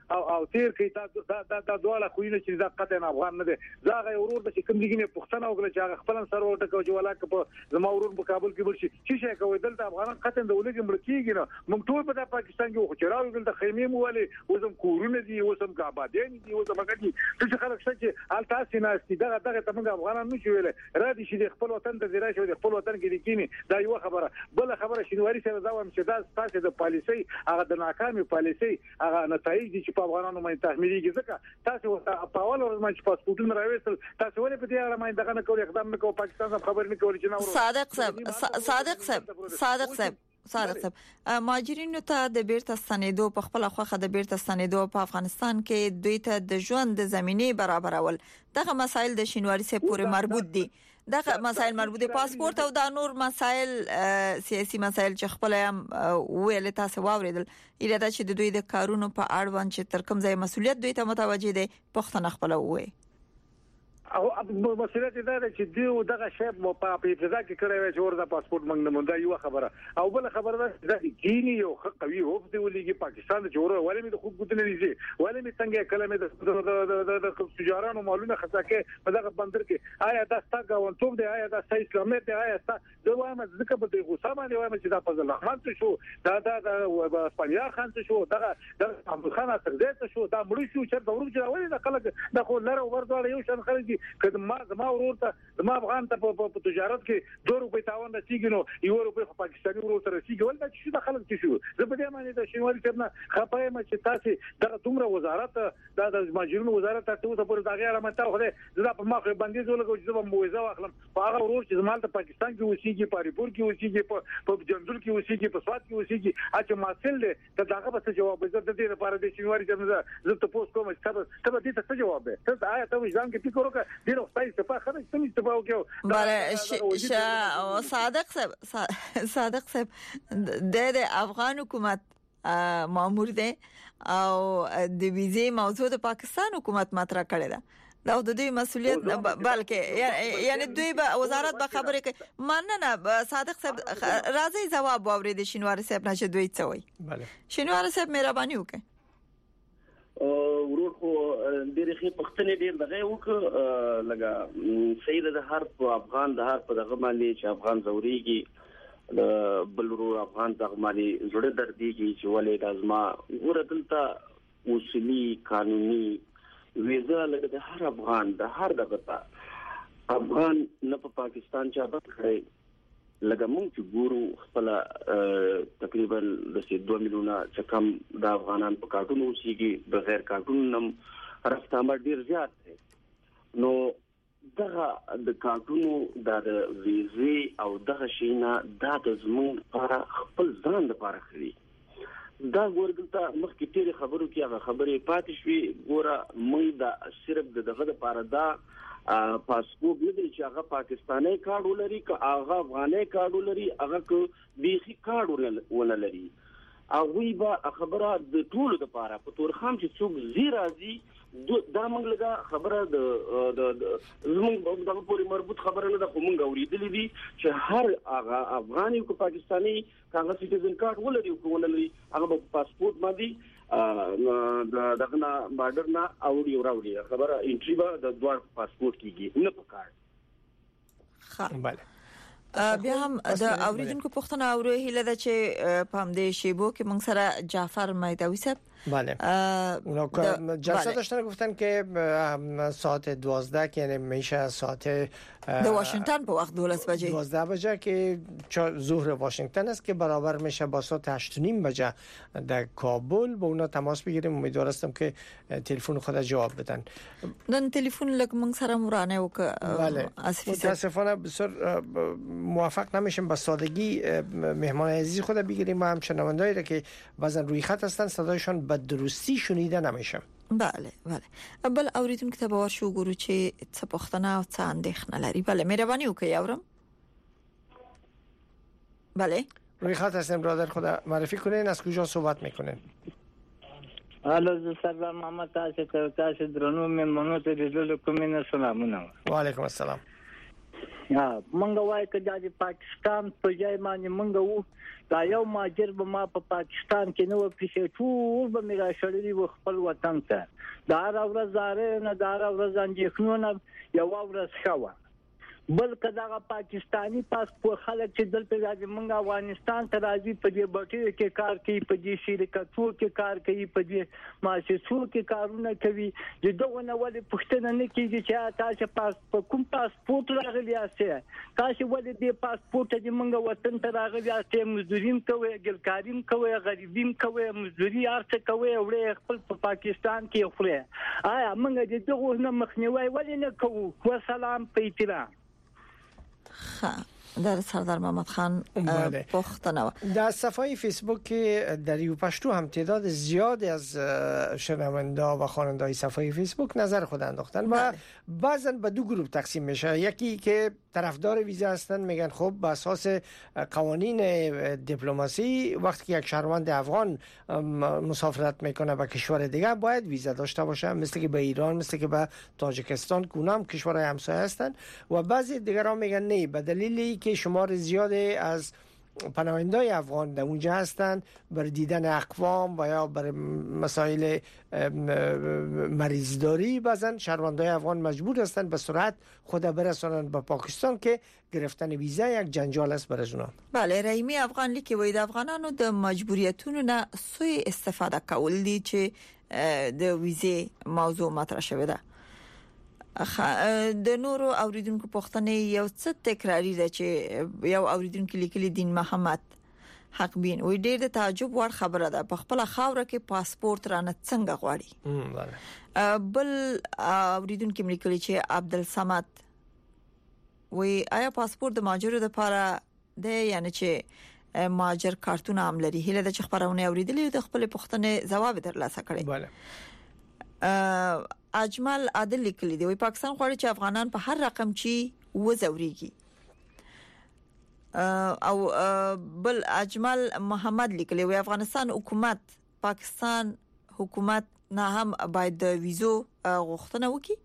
او او تیر کې دا دا دا دواله خوینه چې دا قطن افغان نه دی زاغه ورور د کوم دیګنه پښتنه وګړه چې هغه خپل سره وټکو چې ولاک په زما ورور په کابل کې ورشي چې شي کوي دلته افغانان قطن د ولګي ملکیږي نو موږ ټول په پاکستان کې خو چراوي دلته خیمه مو ولي وزم کورونه دي وزم کابادین دي وزم هغه چې خلک چې ال تاسو نه استي دغه دغه ته افغانان نشو ویل را دي چې خپل وطن ته زیرا شو د خپل وطن کې دي کینی دا یو خبره بل خبره شنواری سره دا وایم چې دا تاسو د پالیسي هغه د ناکامي پالیسي هغه نتایج دي چې په افغانانو باندې تحمیلېږي ځکه تاسو په اول ورځ باندې پاسپورتونه راوېستل تاسو ولې په دې اړه باندې دغه نه کوي اقدام نه کوي پاکستان څخه خبر نه کوي چې نو صادق صاحب صادق صاحب صادق صاحب صادق صاحب مهاجرینو ته د بیرته ستنېدو په خپل خوخه د بیرته ستنېدو په افغانستان کې دوی ته د ژوند د زمینه برابرول دغه مسایل د شینواری سره پورې مربوط دي دغه مسایل مربوط دي پاسپورت او د نور مسایل سیاسي مسایل چې خپل هم ویل تاسو واوریدل اراده چې د دوی د کارونو په اړوند چې تر کوم ځای مسولیت دوی ته متوجه دي پښتنه خپل وې او مسله دا ده چې دیو دغه شی په ابتدا کې کړی و چې ورته پاسپورت منګ نه مونږ یو خبره او بل خبره ده چې کینی یو قوي هوف دی ولېږي پاکستان د جوړه ولې مې د خوب ګوتنه نیسي ولې مې څنګه کلمې د د تجارانو مالونه خساکه په دغه بندر کې آیا دا ستاسو غونټوب دی آیا دا ستاسو اسلامي دی آیا تاسو د وایم ځکه په دې غوسه باندې وایم چې دا فضل رحمان شو دا دا د اسپانیا خان شو دا د محمد خان سردار شو دا مړ شو چې د ورځ ولې د خلک د خو لره ورته یو شان خلک کله ما زما ورور ته زما افغان ته په تجارت کې دوه روپۍ تاوان رسیږي نو یو روپۍ په پاکستاني ورور سره رسیږي ولدا چې د خلک څه شو زه په دې معنی د شینواری سره خپایم چې تاسو دغه دومره وزارت د ماجرونو وزارت ته څه پر دغه اړه مته خو دې زه په مخه باندې زولګو چې زما موعظه واخلم په هغه ورور چې زما ته پاکستان کې اوسېږي په ریپور کې اوسېږي په جندول کې اوسېږي په سواد کې اوسېږي اته ماسل ته دغه به څه جواب زه د دې لپاره د شینواری سره زه ته پوسټ کوم چې ته دې ته څه جواب ده ته آیا ته ځان کې فکر وکړه دې نو صفه خبر څه تباو کې بله ش صادق صاحب صادق صاحب د افغان حکومت مامور دی او د ویزې موضوع د پاکستان حکومت مطرح کړی دا دا د دوی مسولیت بلکې یعنی دوی به وزارت به خبرې کوي مننه صادق صاحب راځي جواب اورید شینواری صاحب نه چې دوی څه وایي بله شینواری صاحب مهرباني وکړئ ورور خو ډېر ښه پښتنې ډېر دغه وک لګا سید د هر افغان د هر په دغه باندې چې افغان زوريږي د بلورو افغان دغه باندې زړه درديږي چې ولې د ازما ورته اصلي قانوني ویزه لګا د هر افغان د هر دغه افغان نه په پاکستان چا بد کړی لکه مونږ چې ګورو خپل تقریبا د دوه میلیونه چې کم د افغانان په کارتونو اوسېږي بغیر کارتونو نم رفتامه ډیر زیات دی نو دغه د کارتونو د ویزې او دغه شینا د زموږ لپاره خپل ځان لپاره خري دا ورګلته مخکې تیرې خبرو کې هغه خبرې پاتې شوې ګوره مونږ د صرف دغه لپاره دا پاسپورت نه دی چې هغه پاکستاني کارت ولري که هغه افغاني کارت ولري هغه که بیخي کارت ونه لري هغه به خبره د ټولو لپاره په تور خام چې څوک زیرازي دا موږ لږه خبره د زموږ دغه پورې مربوط خبره نه ده خو موږ اورېدلې دي چې هر هغه افغاني او پاکستاني هغه سټیزن کارت ولري او ونه لري هغه په پاسپورت باندې دغه نه بارډر نه اوړي او راوړي خبره انټری به د دوه پاسپورت کېږي نه په کار ښه بله بیا هم د اوریدونکو پوښتنه اورو هیله ده چې په همدې شیبو کې موږ سره جعفر میداوی صاحب بله اونا جلسه داشتن گفتن که ساعت دوازده که یعنی میشه ساعت در واشنگتن په وقت دولت بجه دوازده بجه که ظهر واشنگتن است که برابر میشه با ساعت هشت و نیم بجه در کابل با اونا تماس بگیریم امیدوار هستم که تلفن خود جواب بدن دن تلفن لک من سره مرانه و که بله متاسفانه بسیار موافق نمیشیم با سادگی مهمان عزیز خود بگیریم و هم شنوندهایی را که بعضا روی خط هستن صدایشان به درستی شنیده نمیشه بله بله بل اوریدونکو ته باور شو ګورو چې څه پوښتنه او څه اندېښنه لري بله مهرباني وکړئ اورم بله روی خط هستیم برادر خدا معرفی کنین از کجا صحبت میکنین الو سردار محمد تاسو ته تاسو درنو مېلمنو ته د دې کومینه سلامونه و علیکم السلام یا مونږ وایو چې د پاکستان په ځای باندې مونږ وو دا یو ماجر به ما په پاکستان کې نو پیښې ټول به میرا شړلې و خپل وطن ته دا راوړه زاره نه دا راوړه ځنجخنونه یو ورځ شوا بل کدا پاکستانی پاسپورت خلک چې دلته راځي مونږ افغانستان ته راځي په دې بټي کې کار کوي په دې شرکتو کې کار کوي په دې مؤسسو کې کارونه کوي د دغه نه ولې پښتنه نه کیږي چې تاسو پاسپورت کوم پاسپورت راغلی یاسته تاسو ولې دې پاسپورت دې مونږ وطن ته راغلی یاسته مزدورین کوي ګلکاریم کوي غریبیم کوي مزدوري ارڅ کوي وړي خپل په پاکستان کې خوري آیا مونږ دې دغه نه مخنیوي ولې نه کوو والسلام په احترام در سردار محمد خان پختنه در صفحه فیسبوک در یو پشتو هم تعداد زیادی از شنونده و خواننده صفحه فیسبوک نظر خود انداختن و بعضا به دو گروه تقسیم میشه. یکی که طرفدار ویزا هستن میگن خب به اساس قوانین دیپلماسی وقتی که یک شهروند افغان مسافرت میکنه به کشور دیگه باید ویزا داشته باشه، مثل که به ایران، مثل که به تاجیکستان، کونام کشورهای همسایه هستن. و بعضی دیگران میگن نه، به دلیلی که شمار زیادی از پناهندگان افغان در اونجا هستند برای دیدن اقوام و یا برای مسائل مریضداری بعضن شهروندان افغان مجبور هستند به سرعت خود برسانند به پاکستان که گرفتن ویزا یک جنجال است برای اونا. بله، رحیمی افغان لیکي وای د افغانانو د مجبوریتونو نه سوء استفاده کول دي چې د ویزې موضوع مطرح شوه ده. د نورو اوریدونکو پوښتنه یو څه تکراری ده چې یو اوریدونکو لیکلي دین محمد حق بین وی ډېر د تعجب وړ خبره ده، په خپل خاوره کې پاسپورت رانه څنګه غواړي. بل اوریدونکو لیکلي چې عبدالصمد وی آیا پاسپورت د ماجرو لپاره ده، یعنی چې ماجر کارتونه هم لري؟ هله د خبرونه اوریدلې د خپل پوښتنه جواب درلاسه کړي. بله. اجمل عادل لیکلی دی وی پاکستان غواړي چې افغانان په هر رقم چی وزوريږي. او بل اجمل محمد لیکلی وی افغانستان حکومت پاکستان حکومت نه هم باید د ویزو غوښتنه وکړي.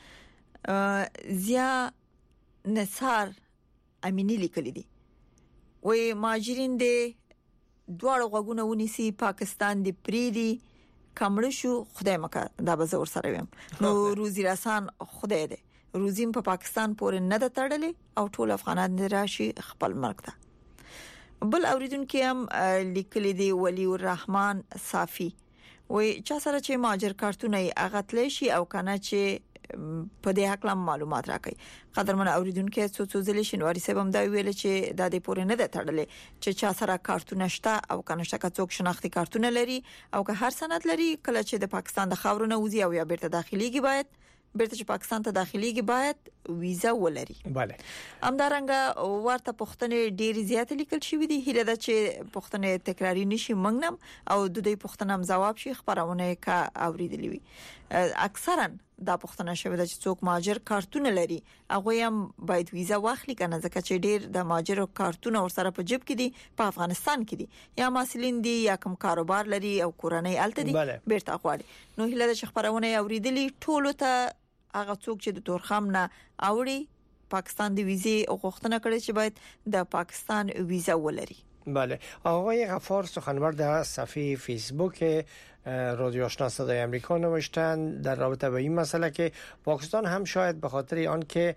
زیا نثار امینی لیکلی دی وی ماجرین دی دواړو غوګونه ونیسي، پاکستان دی پریدي کمړ شو خدای مکه دا به زور سره ویم نو روزي رسان خدای دې روزیم په پا پاکستان پورې نه د تړلې او ټول افغانان دې راشي خپل ملک ته. بل اوریدونکو هم لیکلي دی ولی الرحمن صافي وای چا سره چې ماجر کارتونه اغتلی شي او کنه چې په دې حق معلومات راکړي. قدرمن اوریدونکو څو څو ځلې شنواری سبم دا ویل چې د دې پورې نه د تړلې چې چا سره کارتونه شته او کنه شته که څوک شناختی کارتونه لري او که هر سند لري، کله چې د پاکستان د خاورونو وزي او یا بیرته داخليږي باید بیرته چې پاکستان ته داخليږي باید ویزا ولري. بله. همدارنګه ورته پوښتنې ډېر زیات لیکل شوې دي. هیله ده چې پوښتنې تکراری نشي منګنم او د دې پوښتنې جواب شي خبرونه کا اوریدلې وي. اکثرا دا پوښتنه شوې ده چې څوک ماجر کارتونه لري هغه هم باید ویزا واخلي کنه، ځکه چې ډېر د ماجر کارتونه ورسره په جيب کې دي په افغانستان کې دي یا ماسلین دي یا کوم کاروبار لري او کورنۍ الته دي بیرته غواړي. نو هیله ده چې خبرونه اوریدلې ټولو ته هغه څوک چې د تورخم نه اوړي پاکستان د ویزې غوښتنه کړي چې باید د پاکستان ویزا ولري. بله. آقای غفار سخنور در صفحه فیسبوک رادیو آشنا صدای آمریکا نوشتن در رابطه با این مسئله که پاکستان هم شاید به خاطر آن که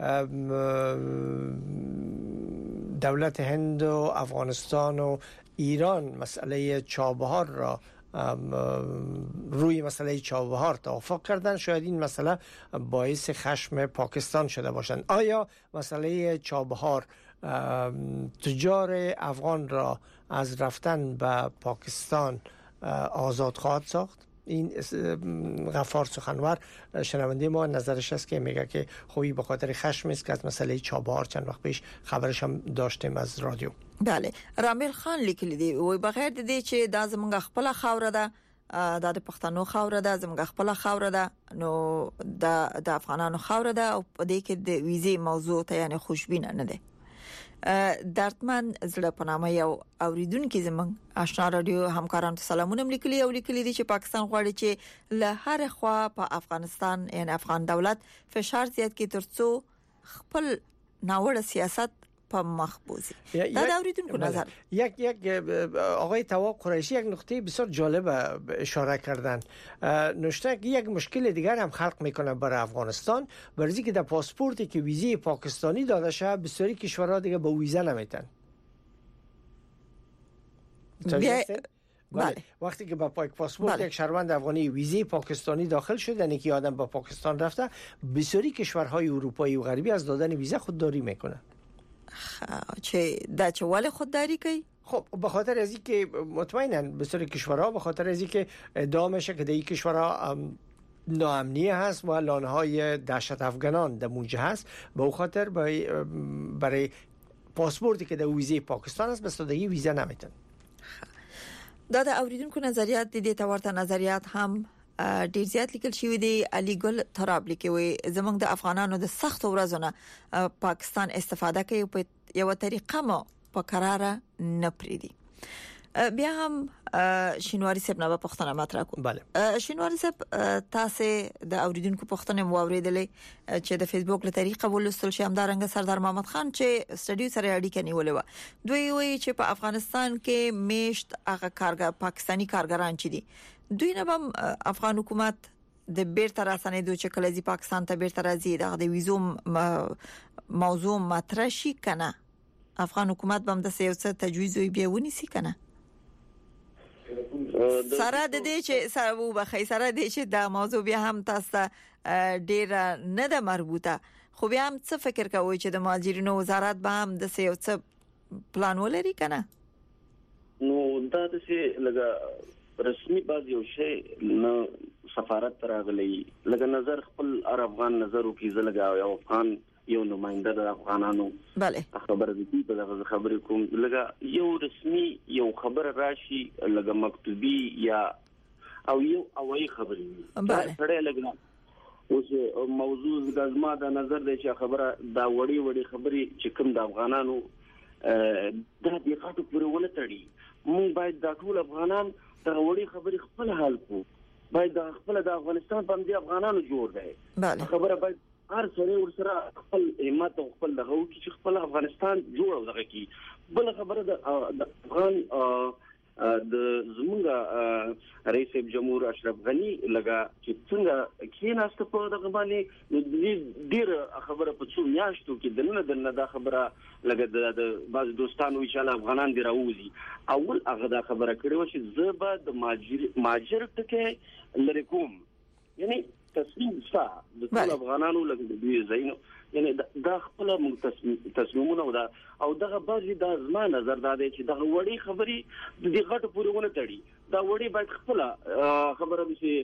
دولت هند و افغانستان و ایران مسئله چابهار را روی مسئله چابهار توافق کردن، شاید این مسئله باعث خشم پاکستان شده باشند. آیا مسئله چابهار تجار افغان را از رفتن به پاکستان آزاد خواهد ساخت؟ این غفار سخنور شنونده ما نظرش است که میگه که خوبی به خاطر خشم است که از مسئله چابهار چند وقت پیش خبرش هم داشتیم از رادیو. بله. رامیل خان لیکلی دی وای بغیر د دې چې د زمونږ خپل خاور ده، د پښتنو خاور ده، زمونږ خپل خاور ده، نو د د افغانانو خاور ده او په دې کې د ویزې موضوع ته یعنی خوشبینه نه ده. درتمن زړه پنامه یو اوریدونکو زمون آشنا رادیو همکارانو سلامونه لیکلي او لیکلي دي چې پاکستان غواړي چې له هر خوا په افغانستان یعنی افغان دولت فشار زیات کړي ترڅو خپل ناوړه سیاست په مخبوزي دا د اوریدونکو نظر. یک یک آقای تواب قریشی یک نکته بسیار جالب اشاره کردن. نوشته یک مشکل دیگر هم خلق میکنه برای افغانستان، برای که در پاسپورتی که ویزه پاکستانی داده شده بسیاری کشورها دیگه با ویزه نمیتن. بله. وقتی که با پاسپورت یک شهروند افغانی ویزه پاکستانی داخل شد، یعنی که آدم با پاکستان رفته، بسیاری کشورهای اروپایی و غربی از دادن ویزه خودداری میکنه. چه دا چه ول خودداری کوي؟ خب به خاطر از اینکه مطمئنا بسیاری کشورها به خاطر از اینکه ادعا میشه که در این کشورها ناامنی هست و لانهای دهشت افغانان در اونجا هست، به خاطر برای پاسپورتی که در ویزه پاکستان است به سادگی ویزه نمیتن. دا د اوریدونکو نظریات د دې تورته نظریات هم ډیر زیات لیکل شوی دی. علي ګل تراب لیکوي زمونږ د افغانانو د سخت ورځونه پاکستان استفاده کوي په یو طریقه مو په قراره نه پریدي. بیا هم شینواری صاحب نه پښتنه مطرح کو. بله شینواری صاحب تاسو د اوریدونکو پښتنه مو اوریدلې چې د فیسبوک له طریقه ولستل شم دارنګ سردار محمد خان چې سټډیو سره اړیکه نیولې و. دوی وایي چې په افغانستان کې میشت هغه کارګر پاکستانی کارګران چې دي دوی نه هم افغان حکومت د بیرته راسنېدو چې کله چې پاکستان ته بیرته راځي د ویزو موضوع مطرح شي کنه افغان حکومت به هم د سیاست تجویز وي بیا ونیسي کنه سره د دې چې سره وبخې سره د چې دا موضوع بیا هم تاسو ډیر نه د مربوطه خو بیا هم څه فکر کوئ چې د مهاجرینو وزارت به هم د سیاست پلان ولري کنه؟ نو دا د څه لګا رسمي باز یو شی نه سفارت راغلی لکه نظر خپل افغان نظر او کیزه لګا یو افغان یو نماینده د افغانانو bale خبره دي په دغه خبرې کوم لکه یو رسمي یو خبر راشي لکه مکتوبي یا او یو اوای خبرې bale سره لګا اوس موضوع د ازما د نظر د چې خبره دا وړي وړي خبرې چې کوم د افغانانو د دې خاطر پورې ولټړي مونږ باید د ټول افغانان د وړي خبرې خپل حل کو باید د خپل د افغانستان په دې افغانانو جوړ دی خبره باید هر څومره ورسره خپل همت او خپل دغه چې خپل افغانستان جوړ دغه کی بل خبره د افغان د زمونږ رئیس جمهور اشرف غنی لګا چې څنګه کیناسته په دغه باندې ډیر خبره په څو میاشتو کې دنه دنه دا خبره لګا د بعض دوستانو چې افغانان دی راوځي اول هغه دا خبره کړې و چې زبا د ماجر ماجر ټکه لری کوم یعنی تصمیم سا د ټول افغانانو لګا د دوی زینو یعنی دا خپل تصمیمونه دا او دغه بعضی د ازما نظر دا دی چې دغه وړي خبري د دې غټ پورې ونه تړي دا وړي باید خپل خبره وشي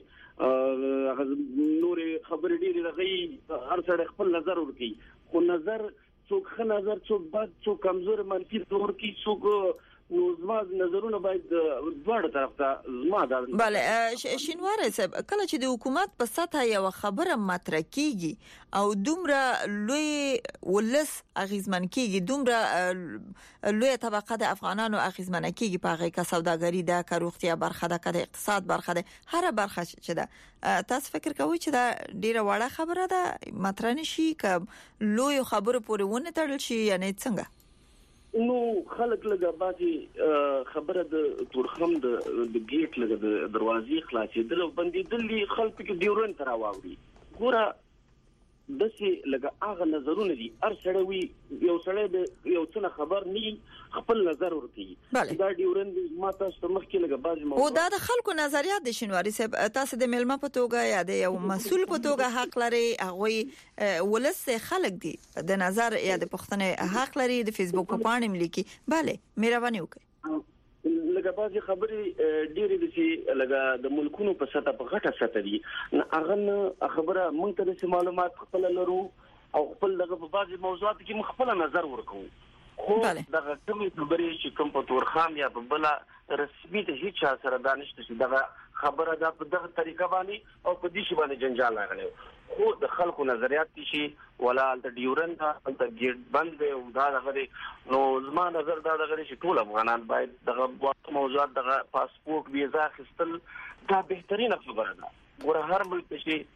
نور خبرې ډېری دغه هر څه خپل نظر ورکي خو نظر څوک خ نظر څوک بد څوک کمزور منفي ورکي څوک نو زما نظرونه باید دواړه طرف ته زما دا bale شینوار صاحب کله چې د حکومت په سطح یو خبره مطرح کیږي او دومره لوی ولس اغیزمن کیږي دومره لوی طبقه د افغانانو اغیزمن کیږي په هغه کې سوداګری ده کاروختیا برخه ده د اقتصاد برخه ده هر برخه چې ده تاسو فکر کوئ چې دا ډیره وړه خبره ده مطرح نشي ک لوی خبره پورې ونه تړل شي یعنی څنګه نو خلک لګا باندې خبره د تورخم د ګیټ لګا د دروازې خلاصې د باندې دلی خلک کې ډیورن تر واوري ګوره د څه لګا هغه نظرونه دي هر سړی وي یو سړی د یو څه خبر نه خپل نظر ورکړي دا ډیورن ما تاسو مخ کې لګا باز او دا د خلکو نظریات د شینواری صاحب تاسو د ملما په توګه یا د یو مسول په توګه حق لري هغه ولس خلک دي د نظر یا د پښتنه حق لري د فیسبوک په پاڼه ملي کې bale مهرباني وکړئ لکه بعضی خبرې ډېرې د چې لکه د ملکونو په سطح په غټه سطح دي هغه خبره مونږ ته د معلومات خپل لرو او خپل دغه په بعضی موضوعات کې خپل نظر ورکو خو دغه کومې خبرې چې کوم په تورخام یا په بل رسمي ته هیڅ سره دانشته چې دغه خبره دا په دغه طریقه باندې او په دې شی باندې جنجال راغلی خو د خلکو نظریات شي ولا د ډیورن دا د ګیټ بند او دا دغه نو زما نظر دا دغه چې ټول افغانان باید دغه موضوعات دغه پاسپورت ویزا خپل دا بهترینه خبره ده ګوره هر ملک شي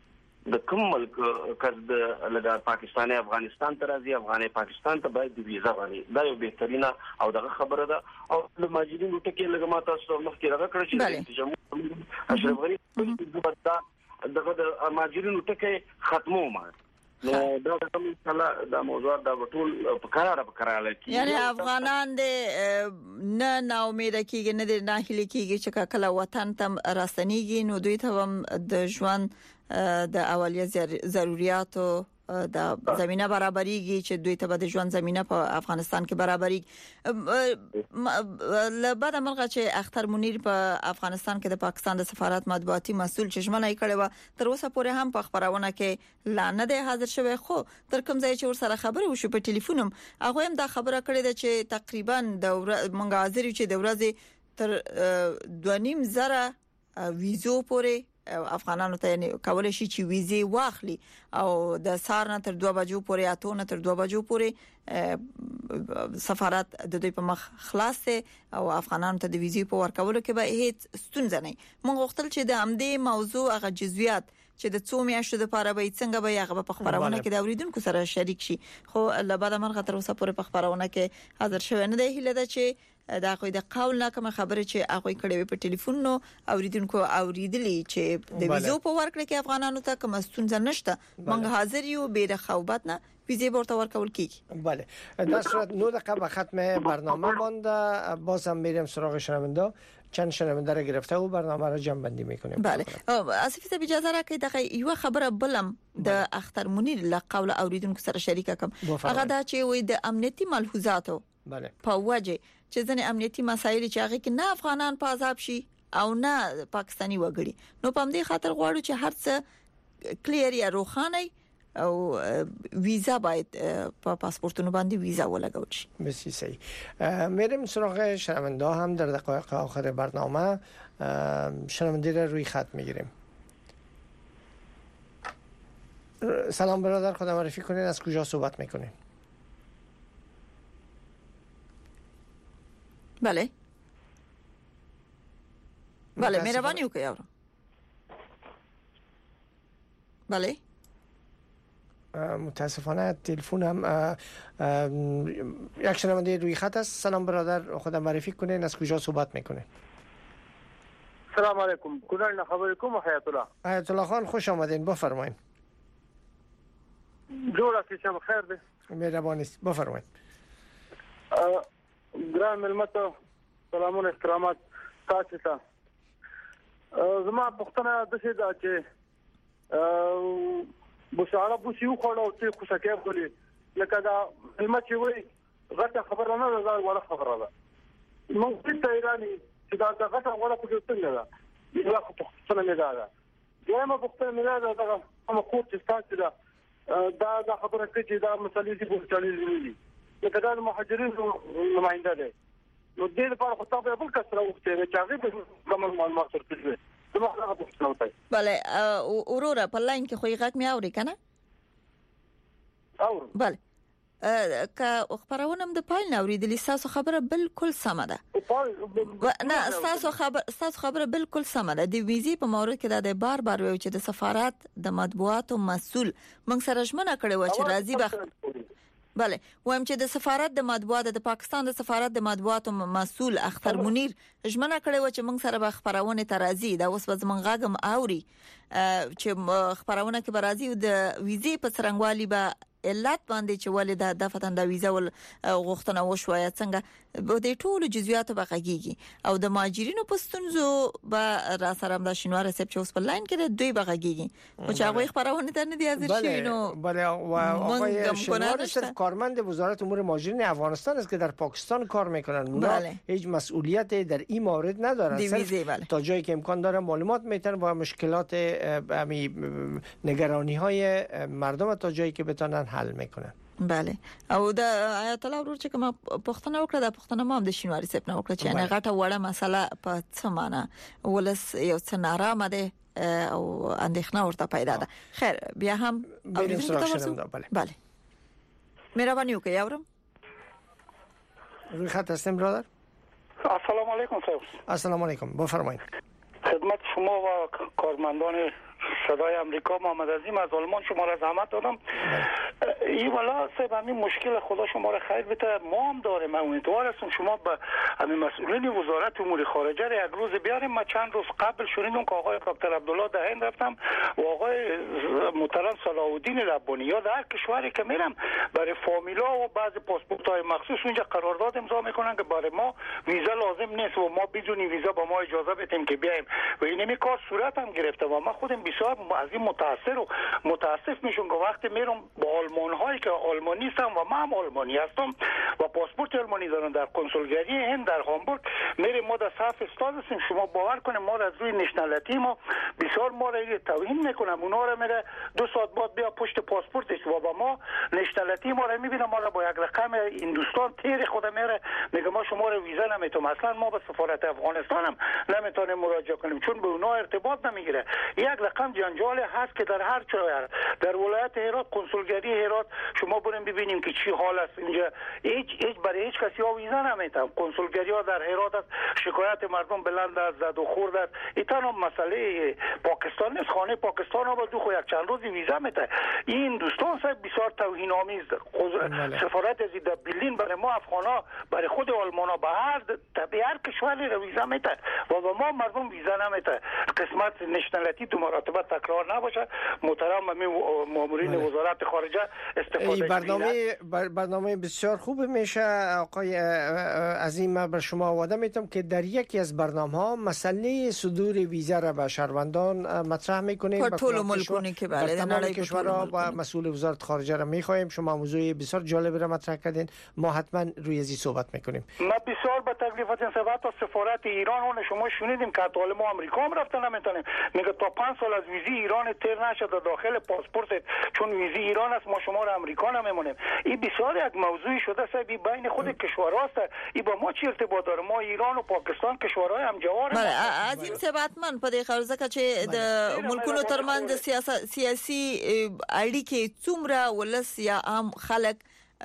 د کوم ملک کز د لږه پاکستاني افغانستان ته راځي افغاني پاکستان ته باید د ویزا باندې دا یو بهترینه او دغه خبره ده او د ماجرینو ټکی لږه ماته تاسو مخکې راغلی کړی چې جمهور اشرف غنی دغه د ماجرینو ټکی ختمو ما نو دا کوم کله دا موضوع دا ټول په قرار په قرار لکه یعنی افغانان د نه نا امید کیږي نه د ناهیلي کیږي چې کله وطن ته راستنیږي نو دوی ته هم د ژوند د اولیه ضرورتو د زمينه برابرېږي چې دوی ته د ژوند زمينه په افغانستان کې برابرېږي لبد امرغه چې اختر منیر په افغانستان کې د پاکستان د سفارت مطبوعاتي مسول چې ژمنه یې کړې و تر اوسه پورې هم په خبرونه کې لانه ده حاضر شوی خو تر کوم ځای چې ور سره خبره وشو په ټلیفون هم هغه هم دا خبره کړې ده چې تقریبا د منګه حاضر چې د ورځې تر دوه نیم زره ویزو پورې افغانانو ته یعنی کولای شي چې ویزه واخلي او د سار نه تر دوه بجو پورې اته نه تر دوه بجو پورې سفارت د دوی په مخ خلاص او افغانانو ته د ویزه په ورکولو کې به هیڅ ستونزه نه موږ غوښتل چې د امدې موضوع هغه جزئیات چې د څو میاشتو لپاره به څنګه به هغه په خبرونه کې د اوریدونکو سره شریک شي خو لبد مرغه تر اوسه پورې په خبرونه کې حاضر شوی نه دی هله ده چې دا خو د قول نه کوم خبره چې هغه کړي په ټلیفون نو اوریدونکو اوریدلی چې د ویزو په ورکړه کې افغانانو ته کوم ستونزه نشته موږ حاضر یو به د خوبت نه ویزه ورته ورکول کیږي. بله در صورت نو دقیقه به ختم برنامه مونده باز هم میریم سراغ شنونده چند شنونده را گرفته و برنامه را جمع بندی میکنیم. بله اسفی صاحب اجازه راکړئ دغه یو خبره بلم د اختر منیر له قول اوریدونکو سره شریک کوم هغه دا چې وې د امنیتي ملحوظاتو بله په وجه چې ځنې امنیتي مسایل چې هغه کې نه افغانان په عذاب شي او نه پاکستانی وګړي نو په دې خاطر غواړو چې هر څه کلیر یا روښانه او ویزا باید په پاسپورتونو باندې ویزا ولګول شي. بسیار صحیح. میریم سراغ شنونده هم در دقایق آخر برنامه شنونده را روی خط میگیریم. سلام برادر خدا معرفی کنین از کجا صحبت میکنین؟ بله بله مهربانی وکړئ یارو. بله متاسفانه تلفن هم یک شنونده روی خط است. سلام برادر خدا معرفی کنین از کجا صحبت میکنین؟ سلام علیکم کنال خبر کوم حیات الله. حیات الله خان خوش آمدین بفرمایید. جوړه کې شب خیر دی. مهرباني است بفرمایید. ګران ملمت سلامونه احترامات تاسو ته. زما پښتنه د څه دا چې بشاره بو شي خو نو ته خوشاکه بولي لکه دا ملمت وي غټه خبره نه ده ولا خبره ده. موږ ته ایرانی چې دا غټه ولا په څنګه ده. یو خو پښتنه نه ده. دغه پښتنه نه ده دا کوم خو چې تاسو دا دا دا خبره کوي چې دا مسلې دي په چالي دي. لکه دا مهاجرین نماینده دي. نو دې لپاره خو تاسو بل کس راوخته چې هغه کوم معلومات ورکړي. بله اورورا په لاین کې خو یې غږ مې اوري کنه؟ اورم. بله که خبرونه د پایل نه اوریدلی تاسو خبره بالکل سمه ده. نه تاسو خبر تاسو خبره بالکل سمه ده. د ویزې په مورد کې د بار بار ویو چې د سفارت د مطبوعاتو مسول موږ سره ژمنه کړې و چې راځي به بله وایم چې د سفارت د مطبوعاتو د پاکستان د سفارت د مطبوعاتو مسول اختر منیر ژمنه کړې و چې موږ سره به خبرونه ترازی دا اوس به زمونږ غاګم اوري چې خبرونه کې به راځي د ویزې په څرنګوالي به علت باندې چې ولې د دفتن د ویزا ول غوښتنه وشوي څنګه به د ټولو جزئیاتو به غږیږي او د ماجرینو پستونزو به را سره د شینوار سپ چې اوس په لاین کې دوی به غږیږي او چې هغه خبرونه ته نه دی حاضر شي نو بله آقای شینوار صرف کارمند وزارت امور ماجرین افغانستان است که در پاکستان کار میکنن. اونا هیچ مسئولیت در این مورد ندارن. صرف تا جایی که امکان داره معلومات میتونن با مشکلات امی نگرانی های مردم تا جایی که بتونن حل میکنن. بله او د آیت الله ورور چې کوم پښتنه وکړه د پښتنه ما هم د شینواری سپ نه وکړه چې نه غټه وړه مسله په څه معنا ولس یو څه نارامه ده او اندېښنه ورته پیدا ده. خیر بیا هم بله بله مهرباني وکړئ اورم. روی خط هستیم برادر. السلام علیکم صاحب. السلام علیکم بفرمایید. خدمت شما و کارمندان صدای امریکا محمد عظیم از آلمان شما را زحمت دادم. این والا صاحب همین مشکل خدا شما را خیر بده ما هم داریم. امیدوار هستم شما به همین مسئولین وزارت امور خارجه را یک روز بیاریم. ما چند روز قبل شنیدم که آقای کاپیتان عبدالله در هند رفتم و آقای محترم صلاح الدین ربانی یا در کشوری که میرم برای فامیلا و بعضی پاسپورت‌های مخصوص اونجا قرارداد امضا میکنن که برای ما ویزا لازم نیست و ما بدون ویزا با ما اجازه بدیم که بیایم و این کار صورت هم گرفته و ما خودم بسیار از این متاثر و متاسف میشم که وقتی میرم با آلمان هایی که آلمانی هستم و من هم آلمانی هستم و پاسپورت آلمانی دارم در کنسولگری هند در هامبورگ میریم ما در صف استاد هستیم. شما باور کنید ما از روی نشنالیتی ما بسیار ما را توهین میکنم. اونا را میره دو ساعت بعد بیا پشت پاسپورتش و با ما نشنالیتی ما را میبینم ما را با یک رقم هندوستان تیر خود میره میگه ما شما را ویزا نمیتونم. اصلا ما به سفارت افغانستان هم نمیتونیم مراجعه کنیم چون به اونا ارتباط نمیگیره. یک رقم جنجال هست که در هر جای در ولایت هرات کنسولگری هرات شما بریم ببینیم که چی حال است اینجا. هیچ هیچ برای هیچ کسی ها ویزا نمیتونم. کنسولگری ها در هرات است. شکایت مردم بلند است زد و خورد است. ایتان هم مسئله پاکستان نیست. خانه پاکستان ها با دو خو یک چند روزی ویزا میده. این دوستان صاحب بسیار توهین آمیز سفارت از در برلین برای ما افغانا برای خود آلمانا به هر به هر کشوری رو ویزا میده و به ما مردم ویزا نمیده. قسمت نشنالیتی دو مرتبه تکرار نباشه. محترم مامورین وزارت خارجه استفاده برنامه برنامه بسیار خوب میشه. آقای عظیم بر شما آماده میتونم که در یکی از برنامه‌ها مسئله صدور ویزا را به شهروندان مطرح میکنیم با طول ملکونی که بله در تمام کشورها و مسئول وزارت خارجه را میخوایم. شما موضوع بسیار جالب را مطرح کردین. ما حتما روی ازی صحبت میکنیم. ما بسیار با تکلیفات سبب تا سفارت ایران اون شما شنیدیم که طالب ما آمریکا هم رفتن نمیتونیم. میگه تا پنج سال از ویزی ایران تر نشد داخل پاسپورت چون ویزی ایران است ما شما را آمریکا نمیمونیم. این بسیار یک موضوعی شده است بین خود کشورها است. این با ما چی ارتباط داره؟ ما ایران و پاکستان کشورهای همجوار بله از این سبب من په دې خبره ځکه چې د ملکونو ترمنځ سیاسي اړیکې څومره ولس یا عام خلک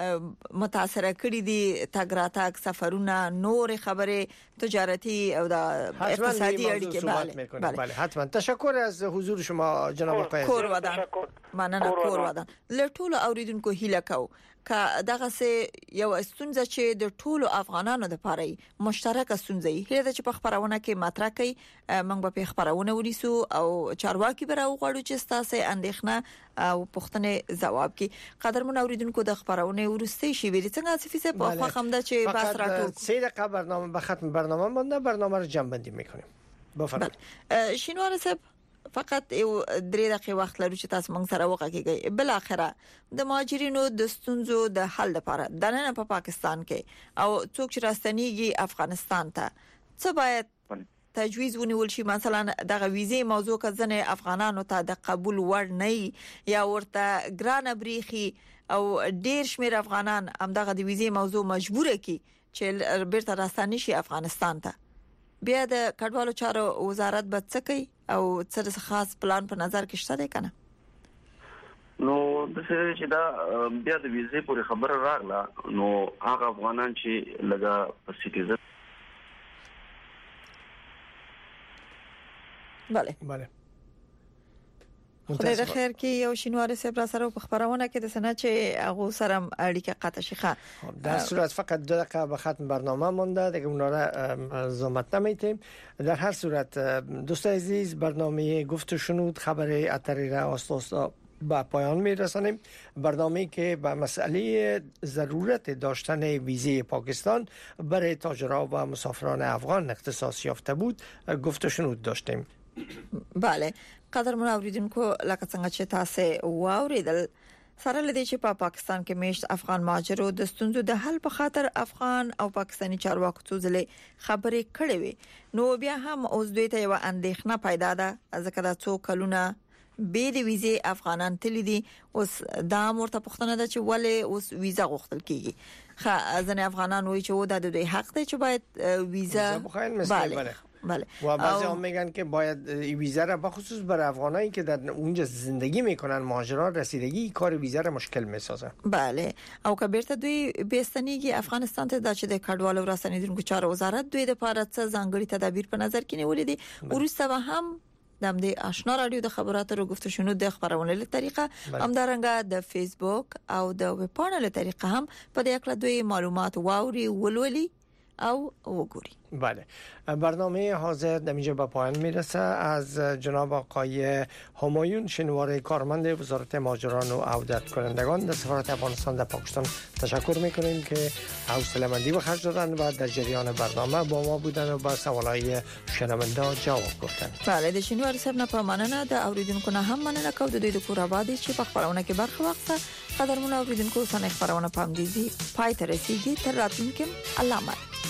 متاثر کړي دي تګ راتګ سفرونه نور خبره تجارتی او د اقتصادي اړیکې بله بله حتما تشکر از حضور شما جناب آقای کور ودان مننه کور ودان لټول اوریدونکو هیله کو که دغه سه یو استونزه چې د ټولو افغانانو لپاره مشترک استونزه هي د چې په خبرونه کې مطرح کوي موږ په خبرونه ونیسو او چارواکي به راوغړو چې ستاسو اندېښنه او پوښتنه جواب کی قدرمن اوریدونکو د خبرونه ورسته شي ویل څنګه اسفیسه په خو خمده چې بس راټول سه دقیقه برنامه به ختم برنامه مونده برنامه رو جمع بندی میکنیم. بفرمایید. شینوار صاحب فقط یو درې دقیقې وخت لرو چې تاسو موږ سره وغږیږئ. بل اخره د مهاجرینو د ستونزو د حل لپاره د نن په پاکستان کې او څوک چې راستنیږي افغانستان ته څه باید تجویز ونیول شي؟ مثلا دغه ویزه موضوع که ځنه افغانانو ته د قبول وړ نه یا ورته ګران بریخي او ډیر شمیر افغانان هم دغه د ویزه موضوع مجبور کی چې بیرته راستنی شي افغانستان ته. بیا د کډوالو چارو وزارت به څه کوي او څه خاص پلان په نظر کې شته کنه؟ نو د څه چې دا بیا د ویزې پورې خبره راغله نو هغه افغانان چې لګا په سټیزن بله بله خدای د خیر کې یو شینوار صاحب را سره په خبرونه کې د سنه چې هغه سره اړیکه قطع شيخه. در صورت فقط دو دقیقه به ختم برنامه مونده دیگه اونا را زحمت نمیتیم. در هر صورت دوستان عزیز برنامه گفت و شنود خبر اتری را آساسا به پایان میرسانیم. برنامه‌ای که به مسئله ضرورت داشتن ویزه پاکستان برای تاجران و مسافران افغان اختصاص یافته بود گفت و شنود داشتیم. بله قدرمن اوریدونکو لکه څنګه چې تاسو واوریدل سره لدی چې په پاکستان کې میشت افغان مهاجرو د ستونزو د حل په خاطر افغان او پاکستانی چارواکو څخه خبرې کړې وي نو بیا هم اوس دوی ته یو اندېښنه پیدا ده ځکه دا څو کلونه به د ویزه افغانان تللی دي. اوس دا مرته پښتنه ده چې ولې اوس ویزه غوښتل کیږي. خا ځنه افغانان وایي چې و د دوی حق دی چې باید ویزه بله بله و بعضی هم میگن که باید ویزا را بخصوص برای افغانایی که در اونجا زندگی میکنن مهاجران رسیدگی کار ویزا را مشکل میسازه. بله او که بیرته دوی بیستنیږي افغانستان ته د چې د کډوالو راستنیدونکو چارو وزارت دوی د لپاره څه ځانګړي تدابیر په نظر کې نیولې دي. ورسته به هم د همدې آشنا رادیو د خبراتو او گفت و شنود د خبرونه له طریقه همدارنګه د فیسبوک او د ویب پاڼل له طریقه هم په دې اړه دوی معلومات واوري ولولي او وګوري. بله، برنامه حاضر در اینجا به پایان میرسه. از جناب آقای همایون شنوار کارمند وزارت مهاجران و عودت کنندگان در سفارت افغانستان در پاکستان تشکر میکنیم که حوصله‌مندی به خرج دادن و در جریان برنامه با ما بودن و به سوالای شنونده جواب گفتن. بله، د شنوار صاحب نه په مننه د اوریدونکو نه هم مننه کوم د دوی د کور آبادی چې په خبرونه کې برخه واخیسته. قدرمن اوریدونکو څنګه خبرونه پام دي پای ته رسیدي تر راتلونکي الله مل